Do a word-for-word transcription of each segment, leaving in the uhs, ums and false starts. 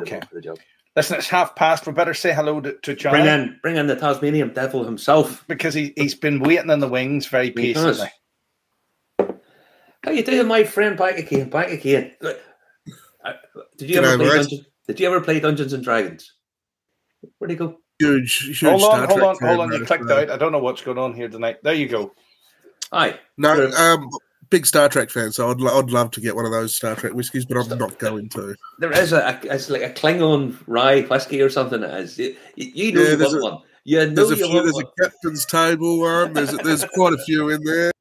okay. for the job. Listen, it's half past. We better say hello to, to John. Bring in, bring in the Tasmanian devil himself. Because he, he's been waiting in the wings very patiently. How you doing, my friend? Back again, back again. Look, uh, did you ever G'day, play mate. Dungeons? Did you ever play Dungeons and Dragons? Where'd he go? Huge, huge hold on, Star hold Trek on, fan, hold on. right, You clicked so. out. I don't know what's going on here tonight. There you go. Hi. No, You're- um, big Star Trek fan, so I'd, lo- I'd love to get one of those Star Trek whiskies, but I'm not going to. There is a, a it's like a Klingon rye whiskey or something. It is. You, you know Yeah, you there's want a- one. You know There's a you few. want There's one. a captain's table one. There's there's quite a few in there.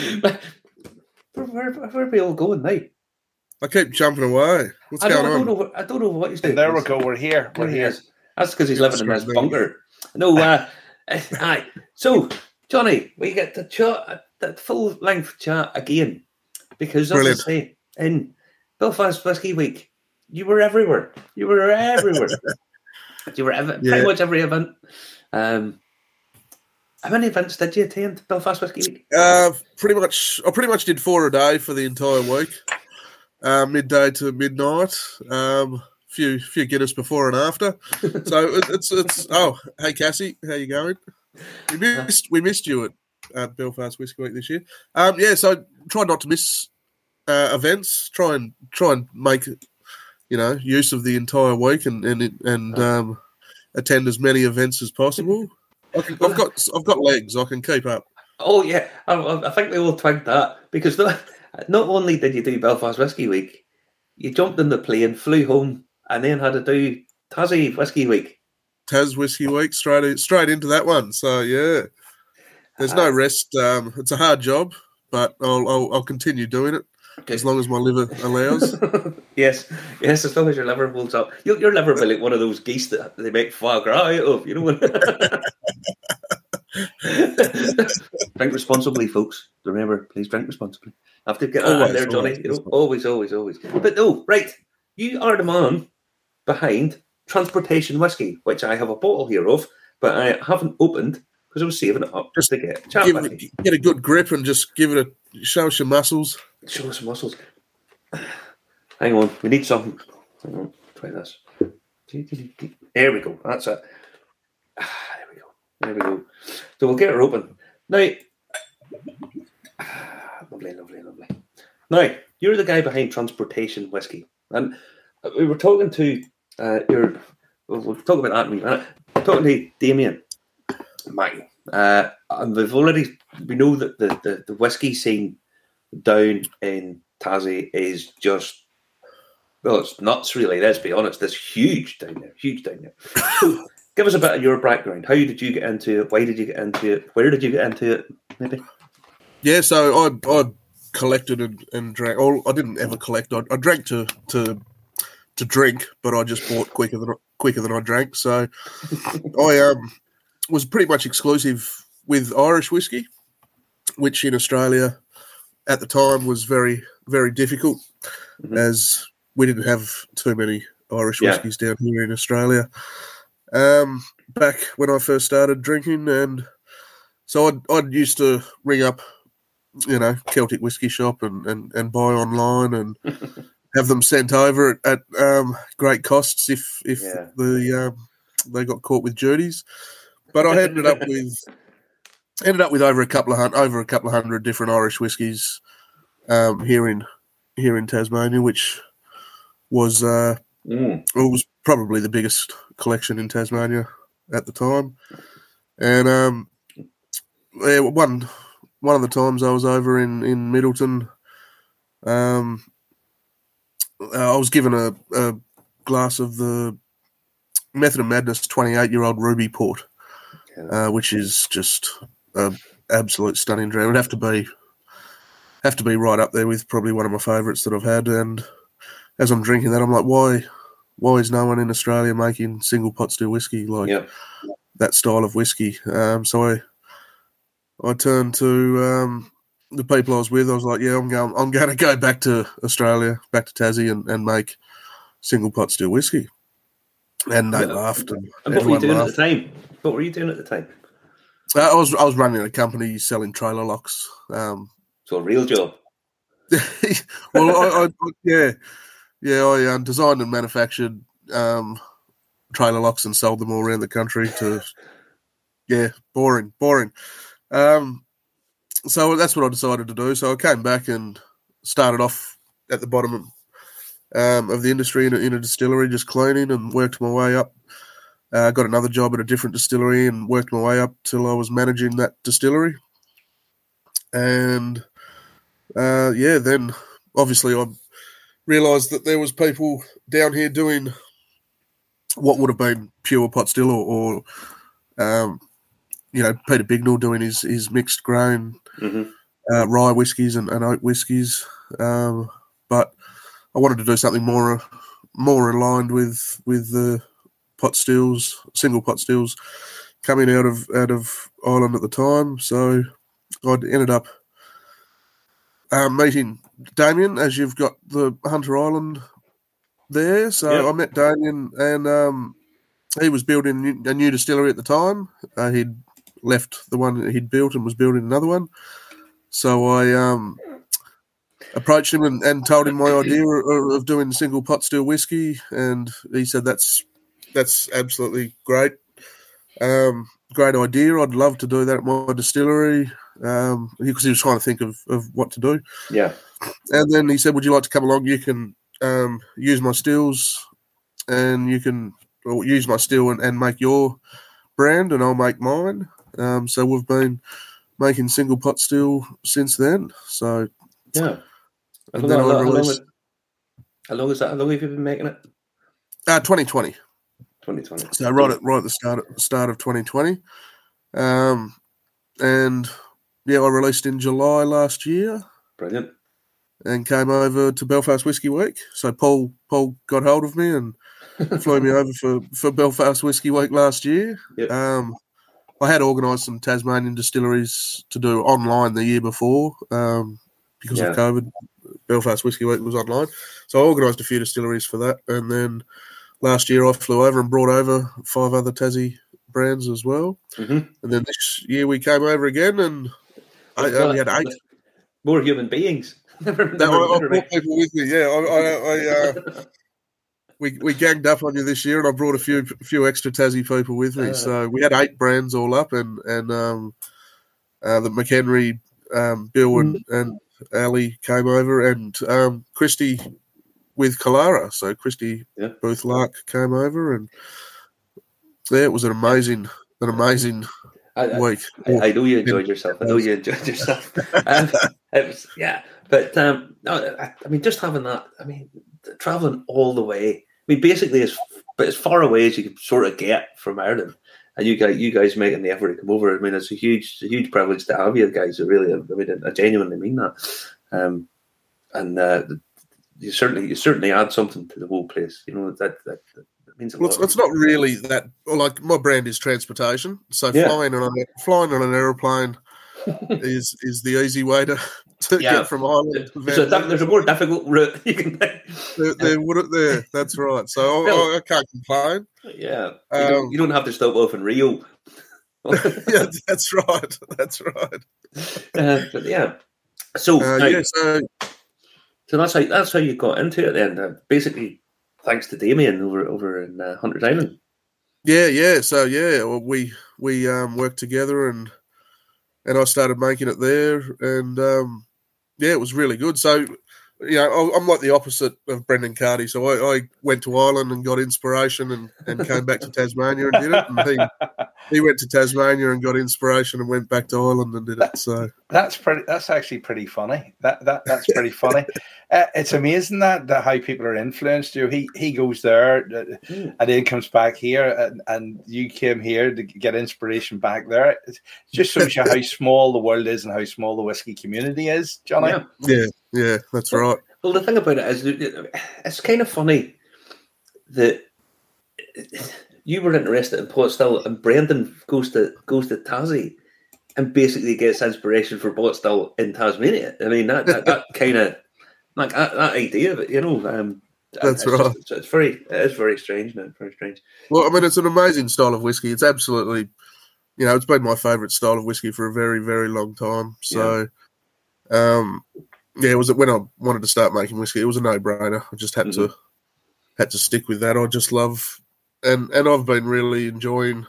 Where, where, where are we all going now? I keep jumping away. What's I don't, going I don't on? know. What, I don't know what he's doing. There we go. We're here. We're There he here. is. That's because he's Yeah, living in his straight bunker. No, uh, aye. So, Johnny, we get to chat, that full length chat again, because as Brilliant. I say, in Belfast Whisky Week, you were everywhere. You were everywhere. you were ev- Yeah. pretty much every event. Um, how many events did you attend Belfast Whisky Week? Uh, pretty much. I pretty much did four a day for the entire week, uh, midday to midnight. Um, few few Guinness before and after. So it, it's it's. Oh, hey Cassie, how you going? We missed we missed you at, at Belfast Whisky Week this year. Um, yeah, so try not to miss uh, events. Try and try and make you know use of the entire week and and and um, attend as many events as possible. I can, I've got I've got legs. I can keep up. Oh, yeah. I, I think we all twigged that, because not, not only did you do Belfast Whisky Week, you jumped in the plane, flew home, and then had to do Tassie Whisky Week. Tas Whisky Week straight straight into that one. So yeah, there's no Uh, rest. Um, it's a hard job, but I'll I'll, I'll continue doing it as long as my liver allows. yes, yes, as long as your liver holds up. Your, your liver will be like one of those geese that they make foie gras out of, you know. Drink responsibly, folks. Remember, please drink responsibly. I have to get that in Always, there, Johnny. always, You know, always, always, always. But no, right. You are the man behind Transportation Whisky, which I have a bottle here of, but I haven't opened because I was saving it up just to get a chat Give with it, you. get a good grip and just give it a show us your muscles. Show us some muscles. Hang on, we need something. Hang on, try this. There we go. That's it. Ah, there we go. There we go. So we'll get her open. Now, ah, lovely, lovely, lovely. Now, you're the guy behind Transportation Whisky. And we were talking to uh, your, we'll, we'll talk about that in a minute. Talking to Damien Mackey. Uh, and we've already, we know that the, the, the whiskey scene down in Tassie is just, well, it's nuts, really. Let's be honest. It's huge down there. Huge down there. So, give us a bit of your background. How did you get into it? Why did you get into it? Where did you get into it? Maybe. Yeah, so I I collected and, and drank. Or I didn't ever collect. I, I drank to to to drink, but I just bought quicker than quicker than I drank. So I um was pretty much exclusive with Irish whiskey, which in Australia at the time was very very difficult, mm-hmm. as we didn't have too many Irish yeah. whiskies down here in Australia. Um, back when I first started drinking, and so I'd, I'd used to ring up, you know, Celtic Whiskey Shop and, and, and buy online and have them sent over at, at um, great costs if if yeah. the um, they got caught with duties. But I ended up with ended up with over a couple of hundred, over a couple of hundred different Irish whiskies um, here in here in Tasmania, which was uh, mm. well, was probably the biggest collection in Tasmania at the time. And um, yeah, one one of the times I was over in, in Middleton, um, I was given a, a glass of the Method of Madness twenty-eight-year-old Ruby Port, yeah. uh, which is just an absolute stunning drink. It would have to be have to be right up there with probably one of my favourites that I've had. And as I'm drinking that, I'm like, why why is no one in Australia making single pot still whiskey like yeah. that style of whiskey? Um, so I I turned to um, the people I was with. I was like, yeah, I'm going I'm going to go back to Australia, back to Tassie, and, and make single pot still whiskey. And they yeah. laughed. And, and what were you doing laughed. at the time? What were you doing at the time? Uh, I was I was running a company selling trailer locks. Um, so a real job. well, I, I, yeah, yeah. I um, designed and manufactured um, trailer locks and sold them all around the country to, yeah, boring, boring. Um, so that's what I decided to do. So I came back and started off at the bottom of, um, of the industry in a, in a distillery, just cleaning, and worked my way up. I uh, got another job at a different distillery and worked my way up till I was managing that distillery. And, uh, yeah, then obviously I realised that there was people down here doing what would have been pure pot still, or, or um, you know, Peter Bignell doing his, his mixed grain mm-hmm. uh, rye whiskies and, and oat whiskies. Um, but I wanted to do something more more aligned with with the pot stills, single pot stills coming out of out of Ireland at the time. So I ended up um, meeting Damien, as you've got the Hunter Island there. So yep. I met Damien, and um, he was building a new distillery at the time. Uh, he'd left the one that he'd built and was building another one. So I um, approached him and, and told him my idea of, of doing single pot still whiskey, and he said that's that's absolutely great. Um, great idea. I'd love to do that at my distillery, um, because he was trying to think of, of what to do. Yeah. And then he said, would you like to come along? You can um, use my stills, and you can or use my still and, and make your brand, and I'll make mine. Um, so we've been making single pot still since then. So yeah. How long, then how, I long, released, how long is that? How long have you been making it? Uh, twenty twenty. twenty twenty. So right at right at the start start of twenty twenty. Um, and yeah, I released in July last year. Brilliant. And came over to Belfast Whisky Week. So Paul Paul got hold of me and flew me over for, for Belfast Whisky Week last year. Yep. Um, I had organised some Tasmanian distilleries to do online the year before, um, because yeah. of COVID. Belfast Whisky Week was online. So I organised a few distilleries for that. And then last year I flew over and brought over five other Tassie brands as well. Mm-hmm. And then this year we came over again, and I only had eight. More human beings. never, No, never, I, I never brought people with me. Yeah, I, I, I uh, we we ganged up on you this year, and I brought a few few extra Tassie people with me. Uh, so we had eight brands all up, and and um, uh, the McHenry, um, Bill and, and Ali came over, and um, Christy with Kalara. So Christy yeah. Booth Lark came over, and yeah, it was an amazing an amazing I, I, week. I, I know you enjoyed yourself. I know you enjoyed yourself. um, it was yeah. But, um, no, I, I mean, just having that, I mean, travelling all the way, I mean, basically as, but as far away as you can sort of get from Ireland, and you guys, you guys making the effort to come over, I mean, it's a huge, a huge privilege to have you guys. I really, I mean, I genuinely mean that. Um, and uh, you certainly, you certainly add something to the whole place. You know, that, that, that means a well, lot. It's, it's not really that, like, my brand is transportation. So yeah. flying on a, flying on an aeroplane is is the easy way to, to yeah. get from Ireland to so that, there's a more difficult route you can take. There, there wouldn't there. That's right. So I, I can't complain. Yeah, you, um, don't, you don't have to stop off in Rio. yeah, that's right. That's right. Uh, but yeah, so uh, now, yeah, so so that's how that's how you got into it then. Uh, basically, thanks to Damien over over in uh, Hunters Island. Yeah, yeah. So yeah, well, we we um, worked together, and and I started making it there, and um, yeah, it was really good. So, you know, I'm like the opposite of Brendan Carty. So I, I went to Ireland and got inspiration, and, and came back to Tasmania and did it. And he he went to Tasmania and got inspiration and went back to Ireland and did it. So that's pretty. That's actually pretty funny. That that that's pretty funny. Uh, it's amazing that, that how people are influenced. You know, he he goes there uh, and then comes back here, and, and you came here to get inspiration back there. It just shows you how small the world is and how small the whiskey community is, Johnny. Yeah, yeah, yeah that's right. Well, the thing about it is, it's kind of funny that you were interested in pot still, and Brendan goes to goes to Tassie and basically gets inspiration for pot still in Tasmania. I mean, that that, that kind of like that, that idea of it, you know. Um, That's it's right. Just, it's very, it is very strange now. Very strange. Well, I mean, it's an amazing style of whiskey. It's absolutely, you know, it's been my favourite style of whiskey for a very, very long time. So, yeah. um, yeah, it was when I wanted to start making whiskey. It was a no-brainer. I just had mm-hmm. to had to stick with that. I just love, and and I've been really enjoying,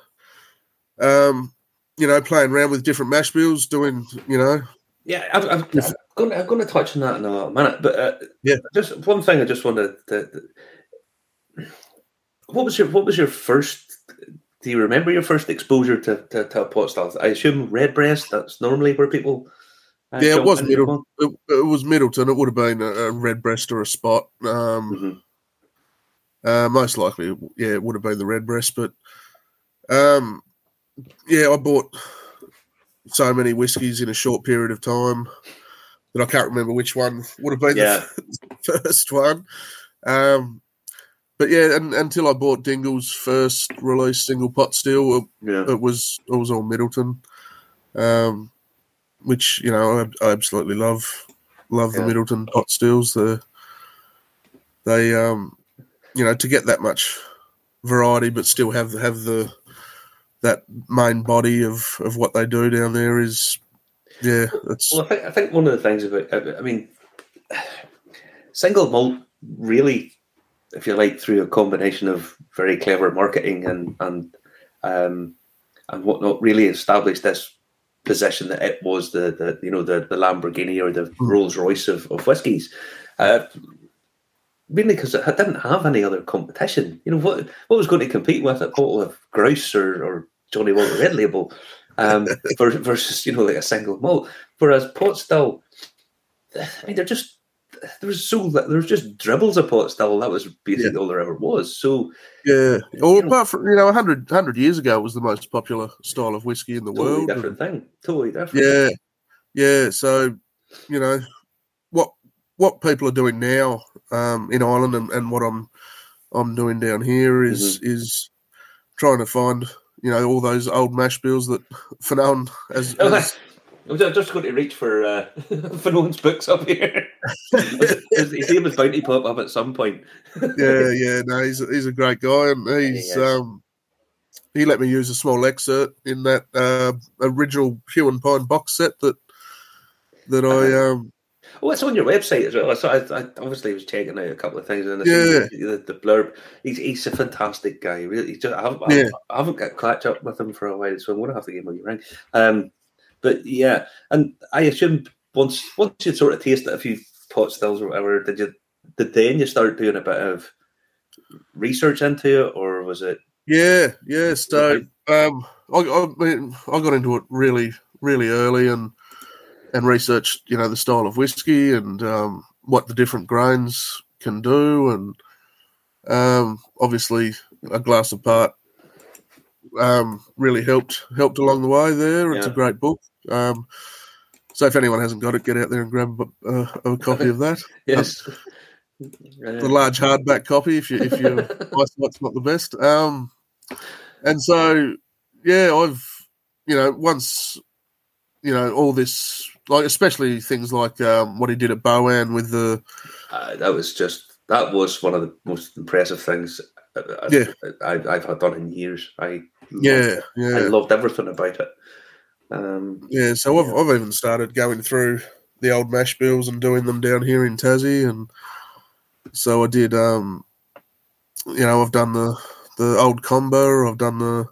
um, you know, playing around with different mash bills, doing, you know. Yeah, I'm, I'm, I'm going. I'm going to touch on that in a minute, but uh, yeah, just one thing I just wanted to. to what was your What was your first? Do you remember your first exposure to to, to a pot style? I assume Redbreast. That's normally where people. Uh, yeah, it was Middleton. It, it was Middleton. It would have been a, a Redbreast or a Spot. Um, mm-hmm. uh, most likely, yeah, it would have been the Redbreast. But um, yeah, I bought so many whiskies in a short period of time that I can't remember which one would have been yeah. the first one. Um, but yeah, and, until I bought Dingle's first release single pot still, it, yeah. it was it was all Middleton. Um, which, you know, I, I absolutely love love yeah. the Middleton pot stills. The they um you know, to get that much variety but still have have the that main body of, of what they do down there is yeah. It's well, I think I think one of the things about I mean, single malt really, if you like, through a combination of very clever marketing and and um and whatnot, really established this position that it was the, the you know the, the Lamborghini or the mm. Rolls Royce of, of whiskies, uh, mainly because it didn't have any other competition. You know what what was going to compete with a bottle of Grouse or, or Johnny Walker Red Label um, versus you know like a single malt. Whereas pot still, I mean, they're just there was so there was just dribbles of pot still. That was basically yeah. all there ever was. So yeah, or apart know, from you know, a hundred hundred years ago it was the most popular style of whiskey in the totally world. Different and, thing, totally different. Yeah, yeah. So you know what what people are doing now um, in Ireland and, and what I'm I'm doing down here is mm-hmm. is trying to find you know all those old mash bills that Fanon as. as I'm just going to reach for uh, Fanon's books up here. his, his name is bound to pop up at some point. yeah, yeah, no, he's a, he's a great guy, and he's yeah, he, um, he let me use a small excerpt in that uh, original Hue and Pine box set that that uh-huh. I. Um, oh, it's on your website as well. So I, I obviously was checking out a couple of things and yeah, the, the blurb. He's he's a fantastic guy. Really, just, I, haven't, yeah. I haven't got catch up with him for a while, so I'm going to have to give him a ring. Um, But yeah, and I assume once once you'd sort of tasted a few pot stills or whatever, did you did then you start doing a bit of research into it, or was it? Yeah, yeah. So um, I, I, mean, I got into it really, really early, and and researched, you know, the style of whiskey and um, what the different grains can do, and um, obviously a glass apart um, really helped helped along the way there. It's yeah. a great book. Um, so if anyone hasn't got it, get out there and grab a, a, a copy of that. yes, um, the large hardback copy if you if your eyesight's not the best. Um, and so yeah, I've you know once you know all this, like especially things like um, what he did at Bowan with the uh, that was just that was one of the most impressive things I've, yeah I've, I've done in years. I loved, yeah yeah I loved everything about it. Um, yeah, so I've yeah. I've even started going through the old mash bills and doing them down here in Tassie, and so I did. Um, you know, I've done the the old combo. I've done the.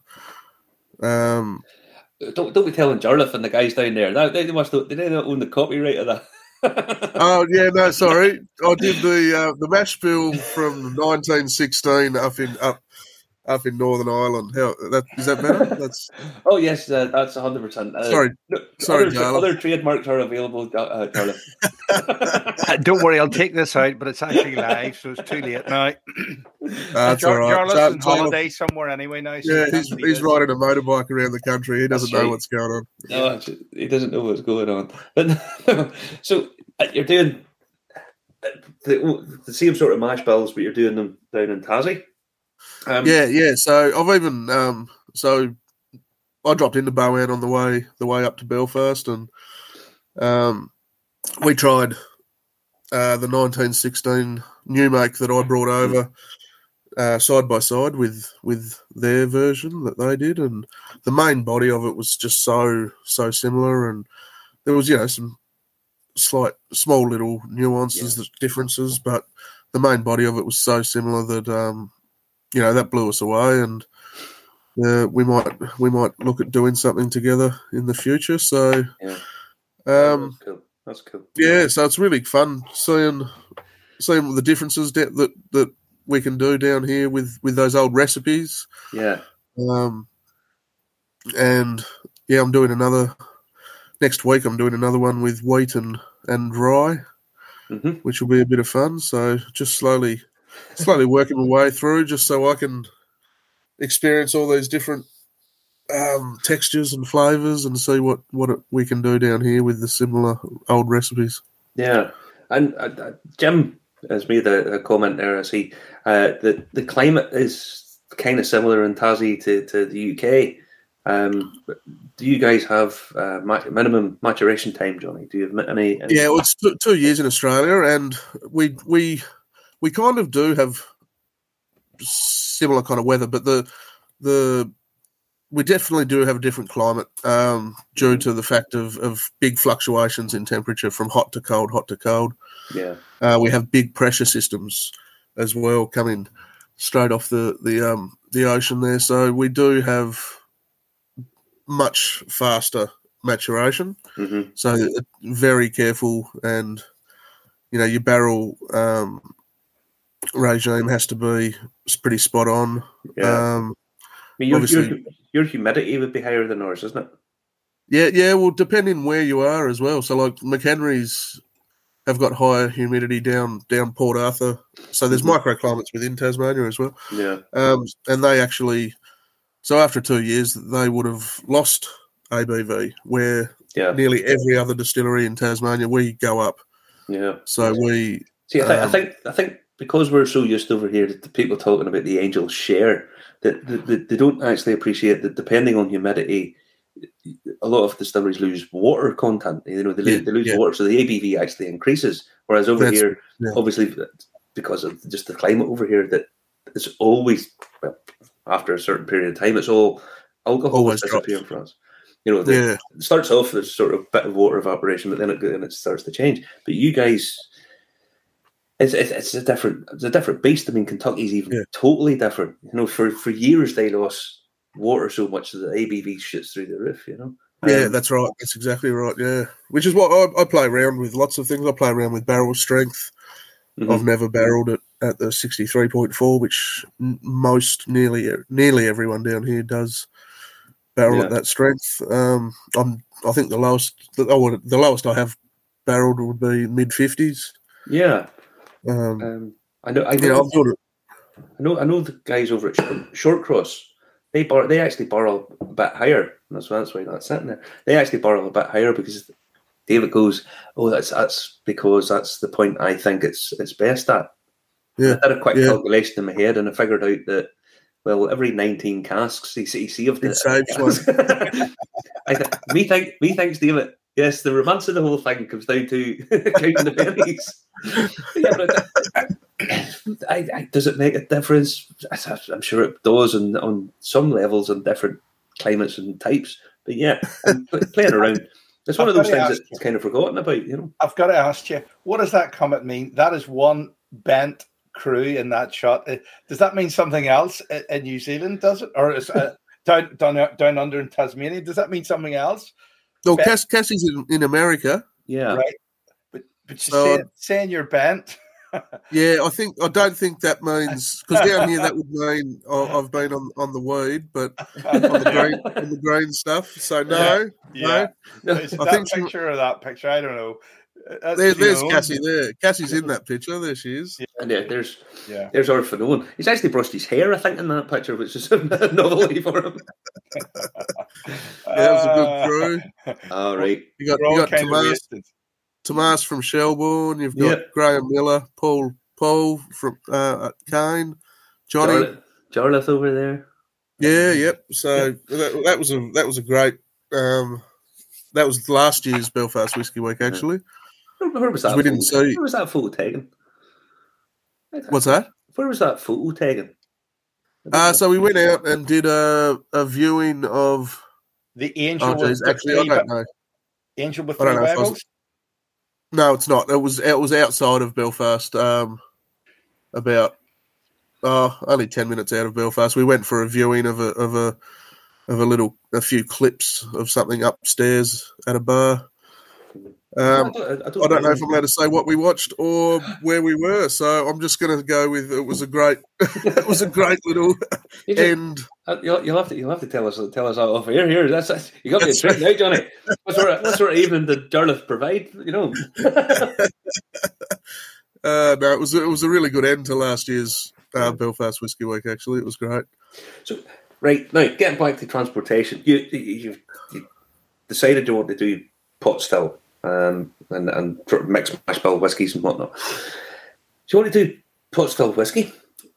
Um, don't don't be telling Jarlath and the guys down there. They, they must they don't own the copyright of that. Oh yeah, no, sorry. I did the uh, the mash bill from nineteen sixteen up in up. Up in Northern Ireland, how that is that better? That's oh yes, uh, that's a hundred percent. Sorry, no, sorry, other, other trademarks are available, uh, Charlie. Don't worry, I'll take this out, but it's actually live, so it's too late now. That's all right. Jarlath's on holiday somewhere anyway now. So yeah, he's he's riding a motorbike around the country. He doesn't that's know right. what's going on. No, yeah. He doesn't know what's going on. But so you're doing the, the same sort of mash bills, but you're doing them down in Tassie. Um, yeah, yeah. So I've even um, so I dropped into Bowan on the way the way up to Belfast, and um, we tried uh, the nineteen sixteen new make that I brought over uh, side by side with with their version that they did, and the main body of it was just so so similar, and there was you know some slight small little nuances, yeah. differences, but the main body of it was so similar that um, you know that blew us away, and uh, we might we might look at doing something together in the future. So, yeah, um, that's cool. That's cool. Yeah, so it's really fun seeing seeing the differences that that, that we can do down here with, with those old recipes. Yeah. Um, and yeah, I'm doing another next week. I'm doing another one with wheat and and rye, mm-hmm. which will be a bit of fun. So just slowly, slowly working my way through, just so I can experience all these different um, textures and flavors and see what what it, we can do down here with the similar old recipes. Yeah, and uh, uh, Jim has made a, a comment there. I see uh, the the climate is kind of similar in Tassie to, to the U K. Um, do you guys have uh, ma- minimum maturation time, Johnny? Do you have any? any... Yeah, well, it's two, two years in Australia, and we we we kind of do have similar kind of weather, but the the we definitely do have a different climate um, due mm-hmm. to the fact of, of big fluctuations in temperature from hot to cold, hot to cold. Yeah, uh, we have big pressure systems as well coming straight off the the um, the ocean there, so we do have much faster maturation. Mm-hmm. So very careful, and you know your barrel um, regime has to be pretty spot on. Yeah. Um, I mean, your, your, your humidity would be higher than ours, isn't it? Yeah, yeah. Well, depending where you are as well. So, like McHenry's have got higher humidity down down Port Arthur. So there's mm-hmm. microclimates within Tasmania as well. Yeah. Um, and they actually, so after two years, they would have lost A B V, where yeah. nearly every other distillery in Tasmania, we go up. Yeah. So we see. I, th- um, I think I think because we're so used over here to people talking about the Angel share, that they, they, they don't actually appreciate that depending on humidity, a lot of distilleries lose water content. You know, they, yeah, lose, they lose yeah. water, so the A B V actually increases. Whereas over That's, here, yeah. obviously, because of just the climate over here, that it's always well, after a certain period of time, it's all alcohol always is disappearing drops. for us. You know, the, yeah. it starts off as sort of a bit of water evaporation, but then it then it starts to change. But you guys. It's, it's it's a different it's a different beast. I mean, Kentucky's even yeah. totally different. You know, for, for years they lost water so much that the A B V shoots through the roof. You know. Yeah, um, that's right. That's exactly right. Yeah, which is what I, I play around with. Lots of things. I play around with barrel strength. Mm-hmm. I've never barreled it at the sixty-three point four, which most nearly nearly everyone down here does barrel yeah. at that strength. Um, I'm I think the lowest the, oh, the lowest I have barreled would be mid fifties. Yeah. Um, um, I know. I know. You know, I've got it. I know. I know the guys over at Short, Short Cross. They bar, They actually barrel a bit higher. That's why. That's why you're not sitting there. They actually barrel a bit higher because David goes, "Oh, that's that's because that's the point I think it's it's best at." Yeah. I did a quick yeah. calculation in my head, and I figured out that well, every nineteen casks you see, you see of the it saves one. I th- me think me thinks David. Yes, the romance of the whole thing comes down to counting the pennies. Yeah, but I, I, does it make a difference? I'm sure it does, and on some levels, on different climates and types. But yeah, playing around. It's one I've of those things that's you. kind of forgotten about. You know, I've got to ask you, what does that comment mean? That is one bent crew in that shot. Does that mean something else in New Zealand? Does it, or is uh, down down down under in Tasmania? Does that mean something else? No, Cass, Cassie's in, in America. Yeah, right. But but you So- say, saying you're bent. Yeah, I think I don't think that means because down here that would mean oh, I've been on, on the weed, but on the green on the green stuff. So no, Yeah. no. Is it I that think she- picture or that picture? I don't know. That's There, there's Fiona. Cassie there. Cassie's in that picture. There she is. and yeah, there's Yeah. there's our Finoan. He's actually brushed his hair, I think, in that picture, which is a novelty for him. Yeah, that was a good crew. All right. You got We're you all got kind of Tomas, wasted. Tomas from Shelbourne. You've got Yep. Graham Miller, Paul Paul from uh, Kane, Johnny. Jarlath, Jarlath over there. Yeah, yep. So that, that was a that was a great. Um, that was last year's Belfast Whiskey Week, actually. Where, where was that? We didn't photo, see- Where was that photo taken? What's that? Where was that photo taken? Uh, so we went out and did a, a viewing of. The angel Oh, with geez, the actually, I three don't Bi- know. angel with I don't three know if I was- Bibles. No, it's not. It was it was outside of Belfast. Um, about oh, only ten minutes out of Belfast. We went for a viewing of a of a of a little a few clips of something upstairs at a bar. Um, I, don't, I, don't I don't know if I'm allowed to say what we watched or where we were, so I'm just going to go with it was a great, it was a great little you just, end. You'll, you'll have to you'll have to tell us tell us off here. Here, that's, that's you got me a trick now, Johnny. What sort of what sort of evening did Derleth provide? You know. uh, no, it was it was a really good end to last year's uh, Belfast Whisky Week. Actually, it was great. So, right now, getting back to transportation, you you you decided you want to do pot still. Um, and and sort of mixed mash bill whiskies and whatnot. So you want to do pot still whiskey?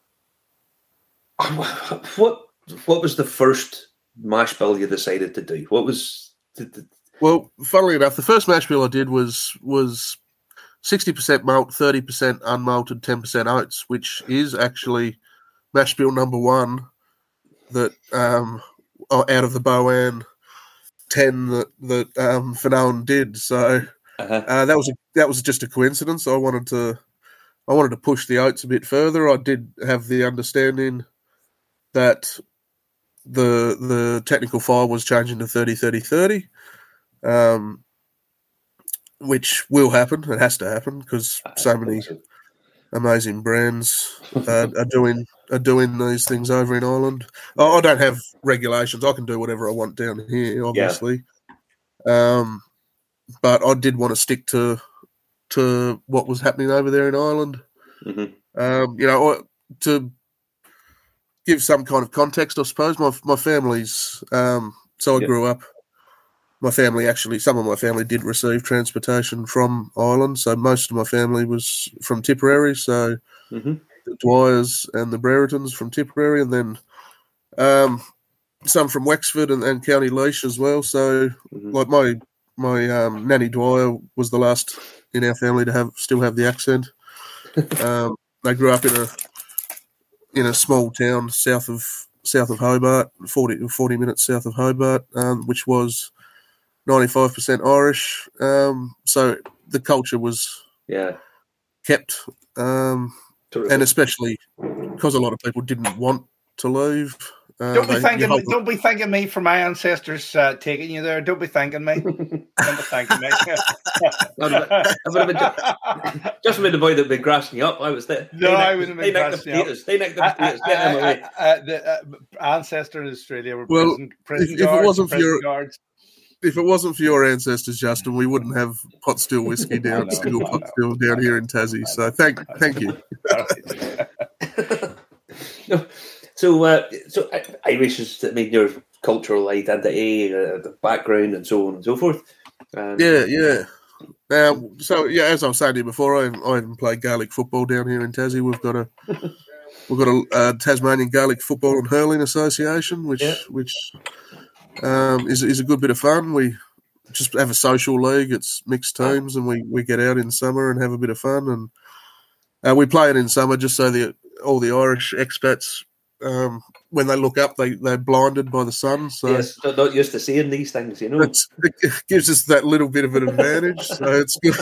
What what was the first mash bill you decided to do? What was the, the... Well, funnily enough, the first mash bill I did was was sixty percent malt, thirty percent unmalted, ten percent oats, which is actually mash bill number one that um, out of the Bowan ten that that um, Finoan did. So uh-huh. uh, that was a, that was just a coincidence. I wanted to I wanted to push the oats a bit further. I did have the understanding that the the technical file was changing to thirty thirty thirty, um, which will happen. It has to happen because so many amazing brands uh, are doing are doing these things over in Ireland. I, I don't have regulations. I can do whatever I want down here, obviously. Yeah. Um, but I did want to stick to to what was happening over there in Ireland. Mm-hmm. Um, you know, to give some kind of context, I suppose. My my family's um, so I yep. grew up. My family actually, some of my family did receive transportation from Ireland. So most of my family was from Tipperary. So mm-hmm. the Dwyers and the Brereton's from Tipperary, and then um, some from Wexford and, and County Laois as well. So mm-hmm. like my my um, nanny Dwyer was the last in our family to have still have the accent. um, they grew up in a in a small town south of south of Hobart, forty, forty minutes south of Hobart, um, which was ninety-five percent Irish, um, so the culture was yeah kept, um, and especially because a lot of people didn't want to leave. Uh, don't be they, thanking me, don't be thanking me for my ancestors uh, taking you there. Don't be thanking me. Don't be thanking me. Just a minute about the big grassing you up. I was there. No, I wouldn't have been grassing you up. They necked the potatoes. Get them away. The uh, ancestor in Australia were well, prison, prison if, guards, if it wasn't for your guards. If it wasn't for your ancestors, Justin, we wouldn't have pot still whiskey down, know, single pot still down here in Tassie. So thank, thank you. no, so, uh, so Irish is, I mean, your cultural identity, uh, the background, and so on and so forth. Um, yeah, yeah. Um, so yeah, as I was saying to you before, I, I even played Gaelic football down here in Tassie. We've got a we've got a uh, Tasmanian Gaelic Football and Hurling Association, which yeah. which. Um, is is a good bit of fun. We just have a social league. It's mixed teams, and we, we get out in summer and have a bit of fun. And uh, we play it in summer just so the all the Irish expats, um, when they look up, they they're blinded by the sun. So yes, they're not used to seeing these things, you know. It gives us that little bit of an advantage. So it's good.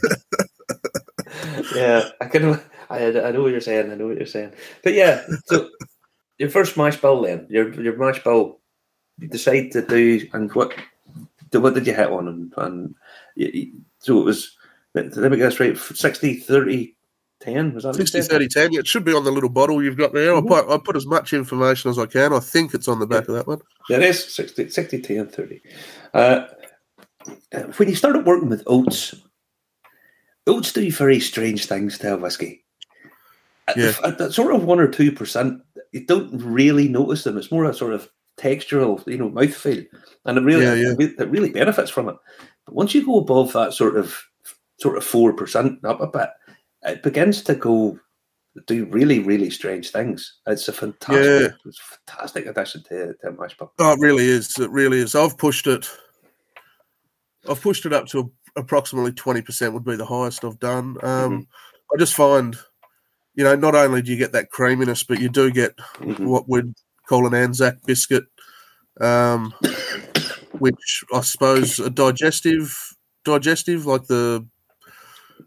yeah, I can. I, I know what you're saying. I know what you're saying. But yeah, so your first mash bill, then your your mash bill. You decide to do, and what what did you hit on? And, and you, so it was, let me get this right, sixty thirty ten, was that sixty thirty ten, yeah, it should be on the little bottle you've got there. Mm-hmm. I'll, put, I'll put as much information as I can. I think it's on the back yeah. of that one. Yeah, it is, sixty, sixty ten thirty. Uh, when you started working with oats, oats do very strange things to a whiskey. Yeah. At, at sort of one or two percent, you don't really notice them. It's more a sort of textural, you know, mouthfeel, and it really, yeah, yeah. it really benefits from it. But once you go above that sort of, sort of four percent up a bit, it begins to go do really, really strange things. It's a fantastic, yeah. it's a fantastic addition to to mash bill. Oh, it really is. It really is. I've pushed it. I've pushed it up to approximately twenty percent would be the highest I've done. Um, mm-hmm. I just find, you know, not only do you get that creaminess, but you do get mm-hmm. what we'd call an Anzac biscuit, um, which I suppose a digestive, digestive like the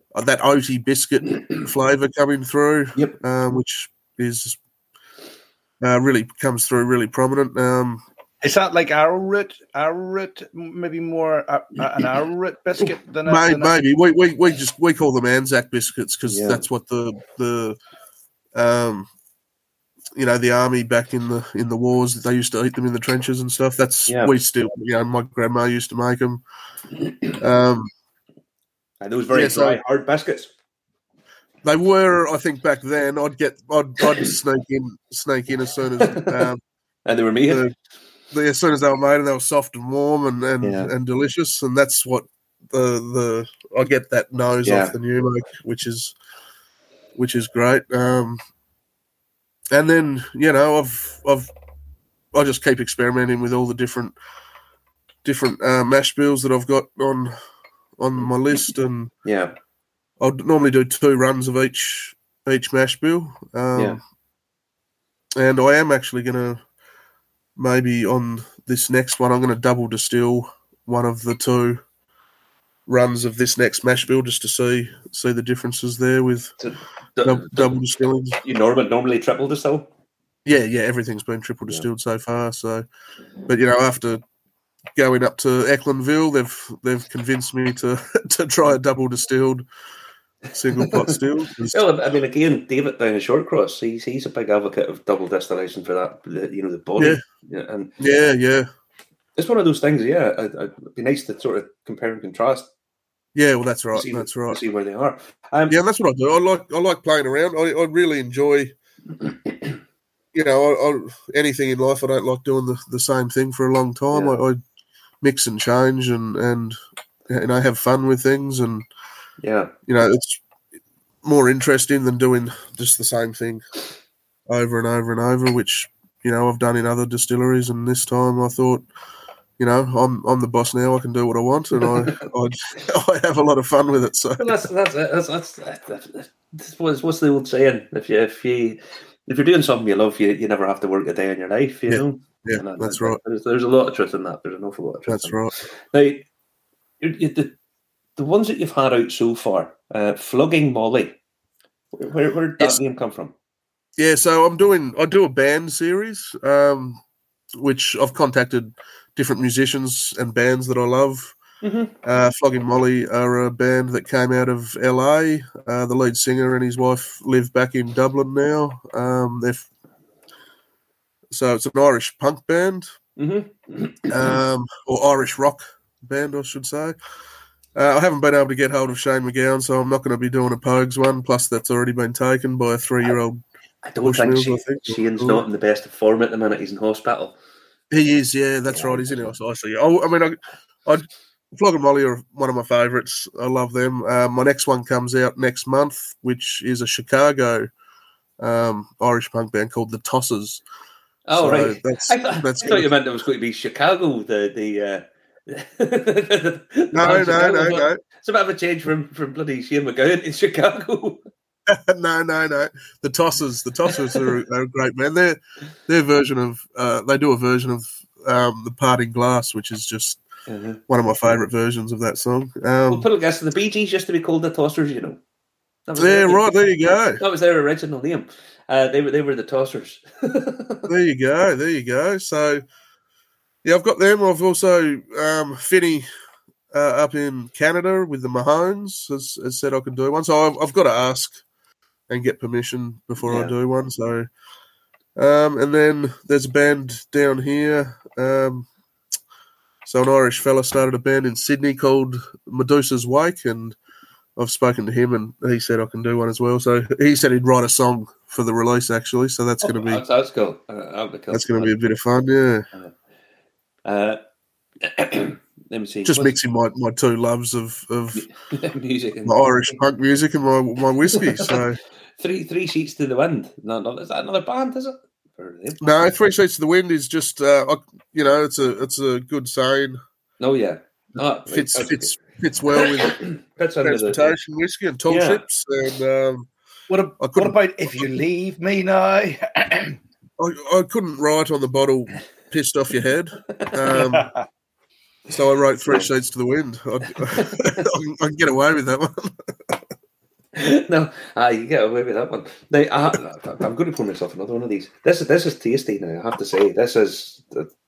uh, that oaty biscuit flavour coming through, Yep. um, which is uh, really comes through really prominent. Um, Is that like arrowroot? Arrowroot, maybe more uh, an arrowroot biscuit than a, maybe, than a... maybe. We, we we just we call them Anzac biscuits because Yeah. that's what the the um you know the army back in the in the wars, they used to eat them in the trenches and stuff. That's Yeah. we still, you know, my grandma used to make them. Um, And those very Yeah, so- dry, hard biscuits. they were, I think, back then. I'd get I'd, I'd sneak in sneak in as soon as um, And they were made. the, the as soon as they were made, and they were soft and warm and and, Yeah. and delicious, and that's what the the I get that nose Yeah. off the new make, which is which is great. Um, and then you know I've I've I just keep experimenting with all the different different uh, mash bills that I've got on on my list, and Yeah. I'll normally do two runs of each each mash bill. Um, Yeah. And I am actually going to, maybe on this next one, I'm going to double distill one of the two runs of this next mash bill just to see see the differences there with So, dub, d- double distilling. you normally normally triple distill. Yeah, yeah, everything's been triple Yeah. distilled so far. So, but you know, after going up to Ecklandville, they've they've convinced me to to try a double distilled single pot still. 'Cause- Well, I mean, again, David down in Shortcross, he's he's a big advocate of double distillation for that, the, you know, the body. Yeah. Yeah, and yeah, yeah, it's one of those things. Yeah, I, I, it'd be nice to sort of compare and contrast. yeah. Well, that's to right. see, That's to right. see where they are. Um, Yeah, and that's what I do. I like I like playing around. I, I really enjoy, you know, I, I, anything in life. I don't like doing the, the same thing for a long time. Yeah. I, I mix and change and and you know have fun with things, and yeah, you know it's more interesting than doing just the same thing over and over and over, which you know I've done in other distilleries. And this time I thought, you know, I'm I'm the boss now. I can do what I want, and I I, I have a lot of fun with it. So well, that's that's it. That's, that's, that's, that's what's, what's the old saying? If you if you if you're doing something you love, you, you never have to work a day in your life. You Yeah. know, yeah, And that- that's that- right. There's, there's a lot of truth in that. There's an awful lot of truth. That's in that. right. Now, you, you, the the ones that you've had out so far, uh, Flogging Molly. Where, where, where did that Yes. name come from? Yeah, so I'm doing I do a band series, um, which I've contacted different musicians and bands that I love. Mm-hmm. Uh, Flogging Molly are a band that came out of L A. Uh, the lead singer and his wife live back in Dublin now. Um, they're f- so it's an Irish punk band, Mm-hmm. um, or Irish rock band, I should say. Uh, I haven't been able to get hold of Shane McGowan, so I'm not going to be doing a Pogues one. Plus, that's already been taken by a three-year-old. I don't think, Bushmills, she, I think. Shane's not in the best of form at the minute. He's in hospital. He is, yeah, that's Yeah. right. He's in it. I see. Oh, I mean, I, I, Flogging Molly are one of my favourites. I love them. Um, my next one comes out next month, which is a Chicago um, Irish punk band called the Tossers. Oh, So right. That's, I, thought, that's I thought you meant it was going to be Chicago. The the, uh, the no, band no, Chicago, no, but no, It's a bit of a change from, from bloody Shane McGowan in Chicago. no, no, no. The Tossers, the Tossers are, are a great band. Their their version of uh, they do a version of um, the Parting Glass, which is just Mm-hmm. one of my favourite versions of that song. Um, Well, put a guess. The Bee Gees used to be called the Tossers, you know. That was yeah, their- right. There you go. That was their original name. Uh, they were they were the Tossers. There you go. There you go. So, yeah, I've got them. I've also um, Finney uh, up in Canada with the Mahones has, has said I can do one. So I've, I've got to ask and get permission before Yeah. I do one. So, um, and then there's a band down here. Um, so an Irish fella started a band in Sydney called Medusa's Wake, and I've spoken to him, and he said I can do one as well. So he said he'd write a song for the release, actually. So that's going to be that's, that's cool. Uh, that'll be cool. that's going to be a bit of fun, yeah. Uh, let me see. Just What's- mixing my, my two loves of, of music and my Irish punk music and my my whiskey. So three three sheets to the wind. No, no, is that another band? Is it? Or are they- no, Three Sheets to the Wind is just uh, I, you know it's a it's a good saying. No, yeah. Oh, right, Fits that's fits fits well with okay. Fits under the. transportation whiskey and tall Yeah. ships. And um, What, a, I what couldn't about If You Leave Me Now? I, I couldn't write on the bottle "pissed off your head," um, so I wrote Three Sheets to the Wind. I I can get away with that one. No, uh, you get away with that one. Now, I, I'm going to pour myself another one of these. This is this is tasty. Now I have to say, this is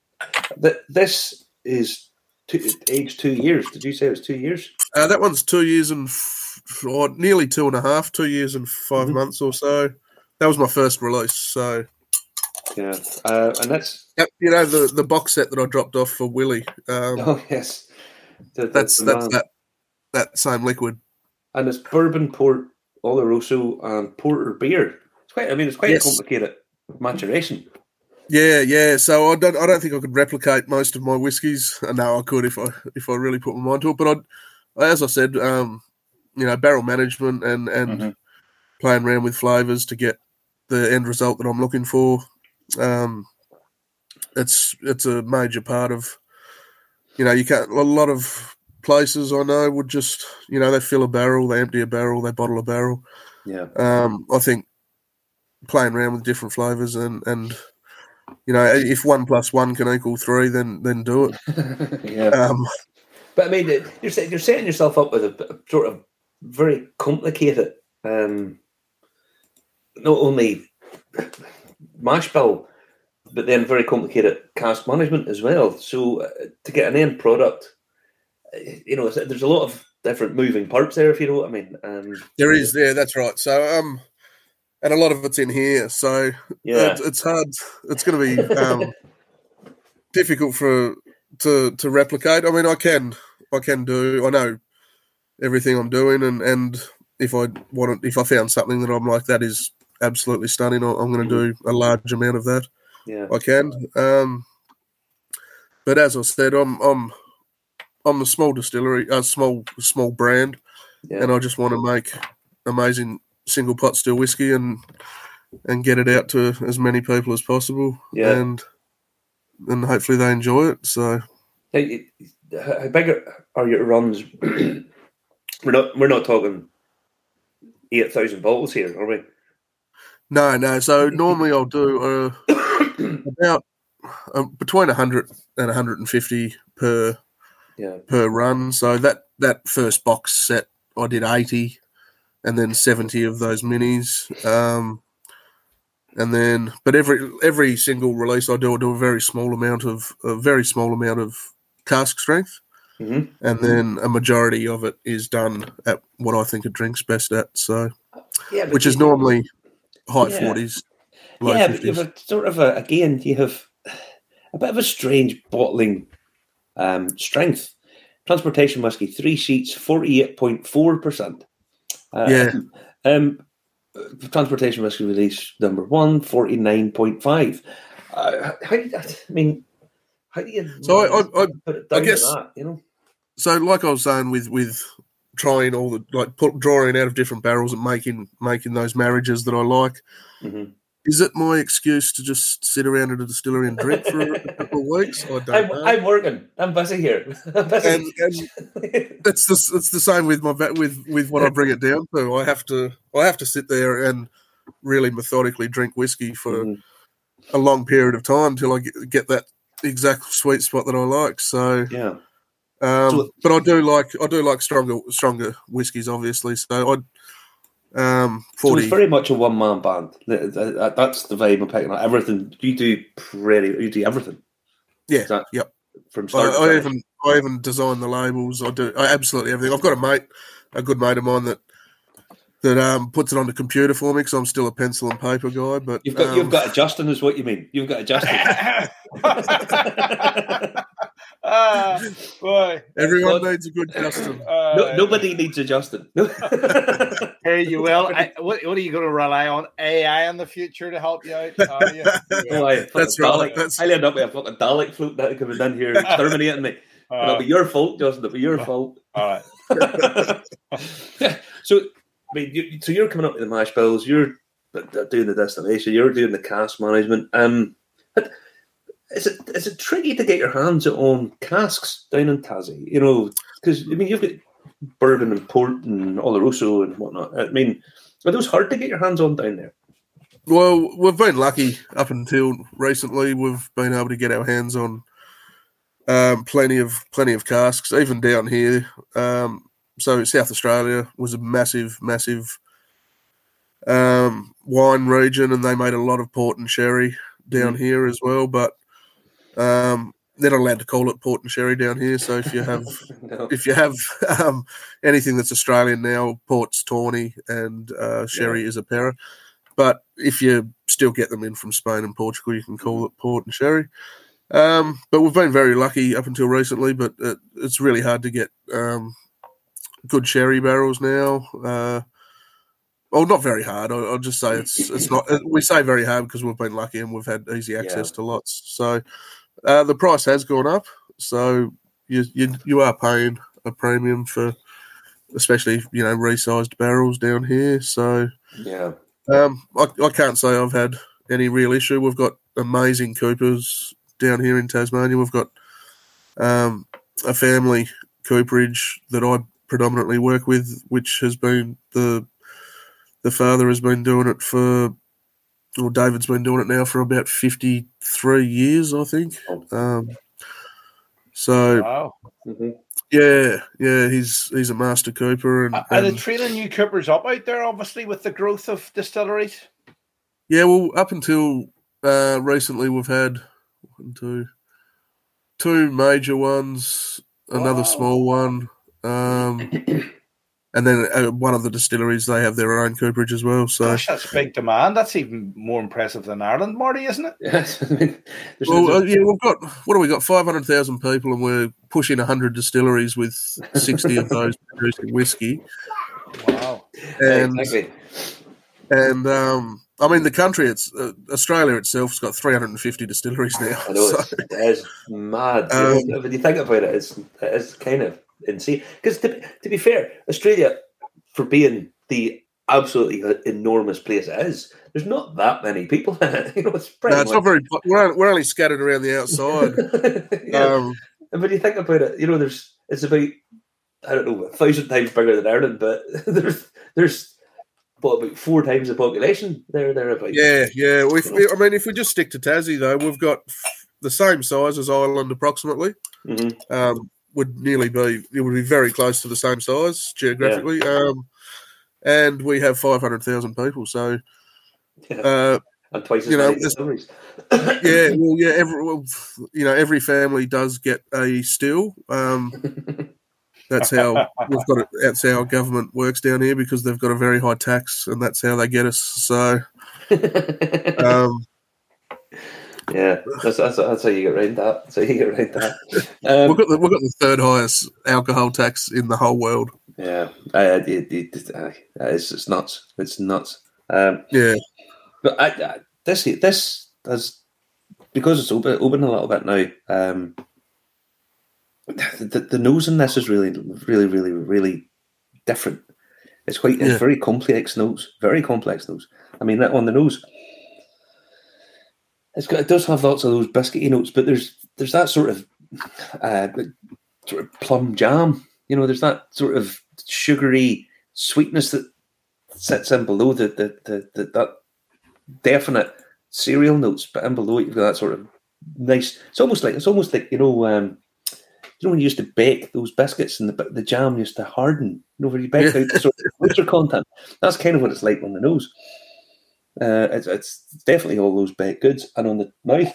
this is two, age two years. Did you say it was two years? Uh, that one's two years and f- or nearly two and a half, two years and five mm-hmm. months or so. That was my first release. So yeah, uh, and that's you know the, the box set that I dropped off for Willie. Um, oh yes, the, the, that's the that's that that same liquid. And it's bourbon, port, Oloroso, and porter beer. It's quite. I mean, it's quite yes. a complicated maturation. Yeah, yeah. So I don't. I don't think I could replicate most of my whiskies. I know I could if I if I really put my mind to it. But I, as I said, um, you know, barrel management and and mm-hmm. playing around with flavors to get the end result that I'm looking for. Um, it's it's a major part of. You know, you can't. A lot of places I know would just, you know, they fill a barrel, they empty a barrel, they bottle a barrel. Yeah. Um, I think playing around with different flavors and, and you know, if one plus one can equal three, then then do it. yeah. Um, but I mean, you're you're setting yourself up with a, a sort of very complicated, um, not only mash bill, but then very complicated cask management as well. So uh, to get an end product. You know, there's a lot of different moving parts there, if you know what I mean. Um, there is, yeah, that's right. So, um, and a lot of it's in here, so yeah, it, it's hard. It's going to be um, difficult for to to replicate. I mean, I can, I can do. I know everything I'm doing, and, and if I want, if I found something that I'm like that is absolutely stunning, I'm going to do a large amount of that. Yeah, I can. Um, but as I said, I'm I'm. I'm a small distillery, a small small brand, yeah. and I just want to make amazing single pot still whiskey and and get it out to as many people as possible. Yeah, and and hopefully they enjoy it. So, hey, how big are your runs? we're not we're not talking eight thousand bottles here, are we? No, no. So normally I'll do uh, about uh, between a hundred and a hundred and fifty per. Yeah. per run. So that, that first box set, I did eighty and then seventy of those minis. Um, and then, but every every single release I do, I do a very small amount of a very small amount of cask strength, mm-hmm. and then a majority of it is done at what I think a drink's best at. So, yeah, which is normally high yeah. forties, low yeah, fifties. But you have a, sort of a, again, you have a bit of a strange bottling. Um, strength, transportation whiskey, three sheets, forty-eight point four percent. Uh, yeah. Um, transportation whiskey release number one, forty-nine point five. Uh, how do you, I mean, how do you so I, I, put it down I guess, to that, you know? So like I was saying with, with trying all the, like put, drawing out of different barrels and making, making those marriages that I like, mm-hmm. is it my excuse to just sit around at a distillery and drink for a couple of weeks? I don't I'm, know. I'm working. I'm busy here. I'm busy. And, and it's the it's the same with my with with what I bring it down to. I have to I have to sit there and really methodically drink whiskey for mm-hmm. a long period of time till I get, get that exact sweet spot that I like. So yeah. Um, so, but I do like I do like stronger stronger whiskies, obviously. So I. Um, forty. So it's very much a one man band. That's the vibe I'm picking up. Everything you do, pretty you do everything. Yeah. Yep. From start I, to I even I even design the labels. I do I absolutely everything. I've got a mate, a good mate of mine that that um puts it on the computer for me because I'm still a pencil and paper guy. But you've got um, you've got a Justin, is what you mean. You've got a Justin. Ah, boy. Everyone needs a good Justin. Uh, no, nobody needs a Justin. Hey, you will. I, what, what are you going to rely on? A I in the future to help you out? Are you? Oh, I, That's right. That's... I'll end up with a fucking Dalek float that coming in here exterminating me. Uh, It'll be your fault, Justin. It'll be your uh, fault. All right. So, I mean, you, so you're coming up with the mash bills. You're doing the distillation. You're doing the cask management. Um, but Is it is it tricky to get your hands on casks down in Tassie? You know, because I mean you've got bourbon and port and Oloroso and whatnot. I mean, are those hard to get your hands on down there? Well, we've been lucky up until recently. We've been able to get our hands on um, plenty of plenty of casks, even down here. Um, so South Australia was a massive, massive um, wine region, and they made a lot of port and sherry down mm. here as well. But um, they're not allowed to call it port and sherry down here. So if you have no. if you have um, anything that's Australian now, port's tawny and uh, sherry yeah. is a para. But if you still get them in from Spain and Portugal, you can call it port and sherry. Um, but we've been very lucky up until recently, but it, it's really hard to get um, good sherry barrels now. Uh, well, not very hard. I'll, I'll just say it's it's not. We say very hard because we've been lucky and we've had easy access yeah. to lots. So uh, the price has gone up. So you you you are paying a premium for, especially you know resized barrels down here. So yeah. Um, I, I can't say I've had any real issue. We've got amazing coopers down here in Tasmania. We've got um, a family cooperage that I predominantly work with, which has been the the father has been doing it for, well, David's been doing it now for about fifty-three years, I think. Um, so, wow. Mm-hmm. yeah, yeah, he's he's a master cooper. And, Are and, they training new coopers up out there, obviously, with the growth of distilleries? Yeah, well, up until uh, recently, we've had one, two, two major ones, another wow. small one, um, and then uh, one of the distilleries, they have their own cooperage as well. So Gosh, that's big demand. That's even more impressive than Ireland, Marty, isn't it? Yes. I mean, well, uh, yeah, we've got, what do we got, five hundred thousand people, and we're pushing one hundred distilleries with sixty of those producing whiskey. Wow. And, yeah, exactly. And, um, I mean, the country, it's uh, Australia itself has got three hundred fifty distilleries now. I know, so. it's, it's mad. Um, you know, when you think about it, it's, it's kind of insane. Because to, to be fair, Australia, for being the absolutely enormous place it is, there's not that many people in it. You know, it's pretty no, it's much... not very. We're, we're only scattered around the outside. yeah. um, and when you think about it, you know, there's it's about I don't know a thousand times bigger than Ireland, but there's there's what, about four times the population there. There about yeah, yeah. Well, if, I mean, if we just stick to Tassie, though, we've got the same size as Ireland, approximately. Mm-hmm. Um, would nearly be it would be very close to the same size geographically. Yeah. Um, and we have five hundred thousand people, so yeah. uh, and twice as you know, many distilleries. yeah, well, yeah, every well, you know, every family does get a still. Um, that's how we've got it. That's how government works down here because they've got a very high tax, and that's how they get us. So, um, yeah, that's, that's that's how you get around that. That's how you get around that. Um, we've got the, we've got the third highest alcohol tax in the whole world. Yeah, uh, it, it, uh, it's it's nuts. It's nuts. Um, yeah, but I, I, this this has because it's open open a little bit now. Um, the, the nose in this is really, really, really, really different. It's quite it's yeah. very complex nose, very complex nose. I mean, on the nose, it's got, it does have lots of those biscuity notes, but there's there's that sort of uh, sort of plum jam. You know, there's that sort of sugary sweetness that sits in below the the, the, the that definite cereal notes, but in below it you've got that sort of nice. It's almost like it's almost like you know, um, you know when you used to bake those biscuits and the the jam used to harden. You know, when you bake yeah. out the sort of moisture content. That's kind of what it's like on the nose. Uh, it's, it's definitely all those baked goods, and on the mouth.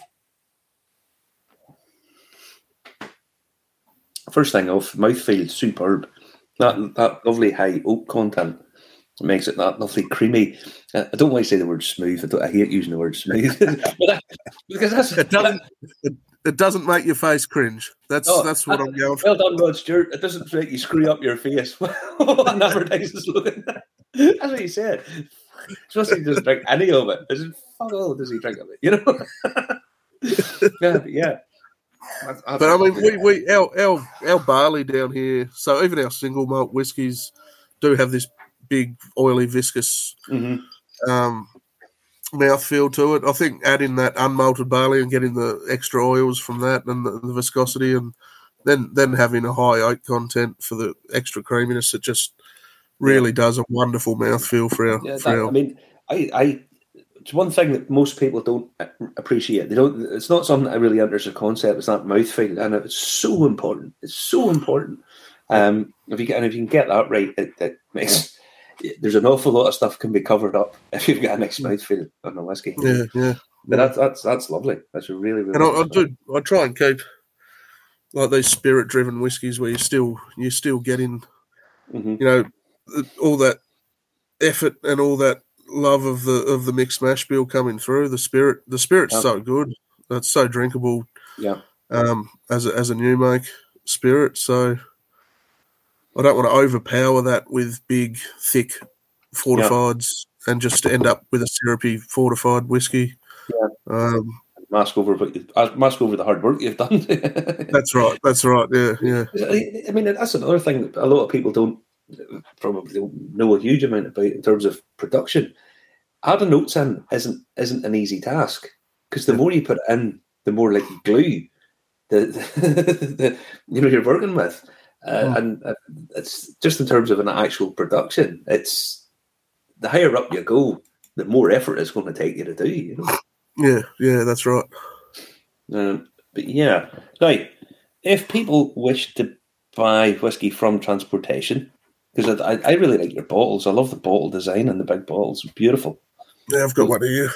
First thing off, mouthfeel superb. That that lovely high oak content makes it that lovely creamy. Uh, I don't like to say the word smooth. I, don't, I hate using the word smooth, but that, because that's it doesn't. It, it doesn't make your face cringe. That's oh, that's what I'm going for. Well done, Rod Stewart. It doesn't make you screw up your face on advertising slogan. That's what he said. Supposed to just drink any of it. Is it fuck all does he drink of it? You know? yeah, yeah. That's, that's but I mean, we, we our, our our barley down here. So even our single malt whiskies do have this big, oily, viscous mm-hmm. um, mouthfeel to it. I think adding that unmalted barley and getting the extra oils from that and the, the viscosity, and then then having a high oat content for the extra creaminess, it just really yeah. does a wonderful mouthfeel for our. Yeah, for that, our... I mean, I, I, it's one thing that most people don't appreciate. They don't. It's not something that really enters the concept. It's that mouthfeel, and it's so important. It's so important. Um, if you get and if you can get that right, it, it makes there's an awful lot of stuff can be covered up if you've got a nice mouthfeel on the whiskey. Yeah, yeah. But yeah. that's that's that's lovely. That's a really really. And I, nice I do. I try and keep like these spirit-driven whiskies where you still you still getting, mm-hmm. you know, all that effort and all that love of the of the mixed mash bill coming through. The spirit, the spirit's yeah. so good. It's so drinkable. Yeah. Um, as a, as a new make spirit, so I don't want to overpower that with big, thick fortifieds yeah. and just end up with a syrupy fortified whiskey. Yeah. Um, mask over, but mask over the hard work you've done. That's right. That's right. Yeah, yeah. I mean, that's another thing that a lot of people don't probably don't know a huge amount about in terms of production. Adding notes in isn't isn't an easy task because the more you put in, the more like glue the, the you know you're working with, uh, mm. and uh, it's just in terms of an actual production. It's the higher up you go, the more effort it's going to take you to do. You know. Yeah, yeah, that's right. Um, but yeah, now if people wish to buy whiskey from Transportation, because I, I really like your bottles. I love the bottle design and the big bottles. Beautiful. Yeah, I've got one here.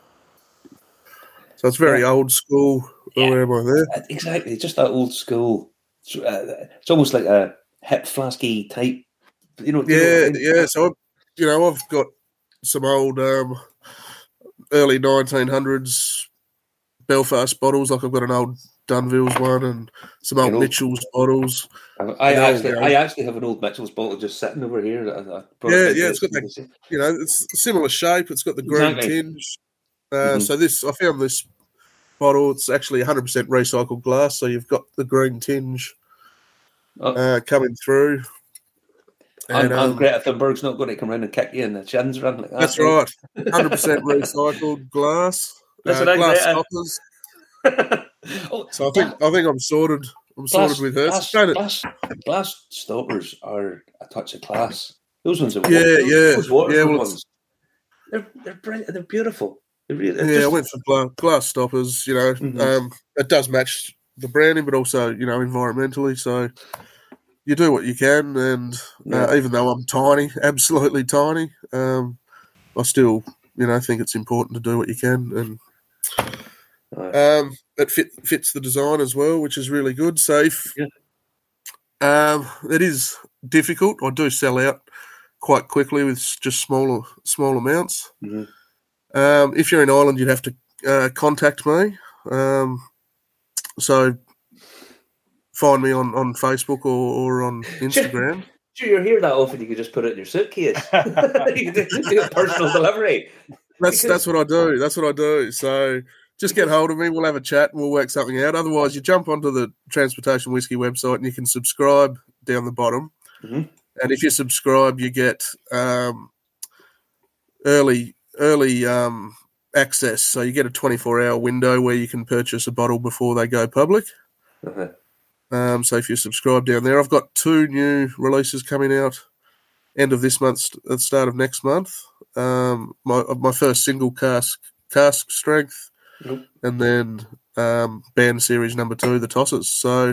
So it's very yeah. old school. Yeah, where am I there? Exactly, just that old school. It's, uh, it's almost like a hip flasky type. You know. Yeah, you know I mean? yeah. So you know, I've got some old um, early nineteen hundreds Belfast bottles. Like I've got an old Dunville's one and some old you know, Mitchell's bottles. I actually, I actually have an old Mitchell's bottle just sitting over here. I, I yeah, yeah, it's got that. You know, it's a similar shape. It's got the green exactly. tinge. Uh, mm-hmm. So this, I found this bottle. It's actually one hundred percent recycled glass. So you've got the green tinge oh. uh, coming through. And, and, um, and Greta Thunberg's not going to come around and kick you in the chins or anything like that. That's right. one hundred percent recycled glass. That's uh, glass Greta. stoppers. oh, so I think I think I'm sorted. I'm glass, sorted with her. Glass, glass, glass stoppers are a touch of class. Those ones are yeah, those, yeah, those water yeah. Well, ones. They're they're bright, they're beautiful. They're really, they're yeah, just... I went for glass, glass stoppers. You know, mm-hmm. um, it does match the branding, but also you know environmentally. So you do what you can, and yeah. uh, even though I'm tiny, absolutely tiny, um, I still you know think it's important to do what you can and. Um, it fit, fits the design as well, which is really good. So if, yeah. um, it is difficult. I do sell out quite quickly with just smaller small amounts. Mm-hmm. Um, if you're in Ireland, you'd have to uh, contact me. Um, so find me on, on Facebook or, or on Instagram. Sure, you're here that often. You could just put it in your suitcase. You could do, do a personal delivery. That's that's what I do. That's what I do. So. Just get hold of me. We'll have a chat and we'll work something out. Otherwise, you jump onto the Transportation Whiskey website and you can subscribe down the bottom. Mm-hmm. And if you subscribe, you get um, early early um, access. So you get a twenty-four hour window where you can purchase a bottle before they go public. Mm-hmm. Um, so if you subscribe down there, I've got two new releases coming out end of this month, at the start of next month. Um, my my first single cask cask strength. Nope. And then um, band series number two, the Tossers. So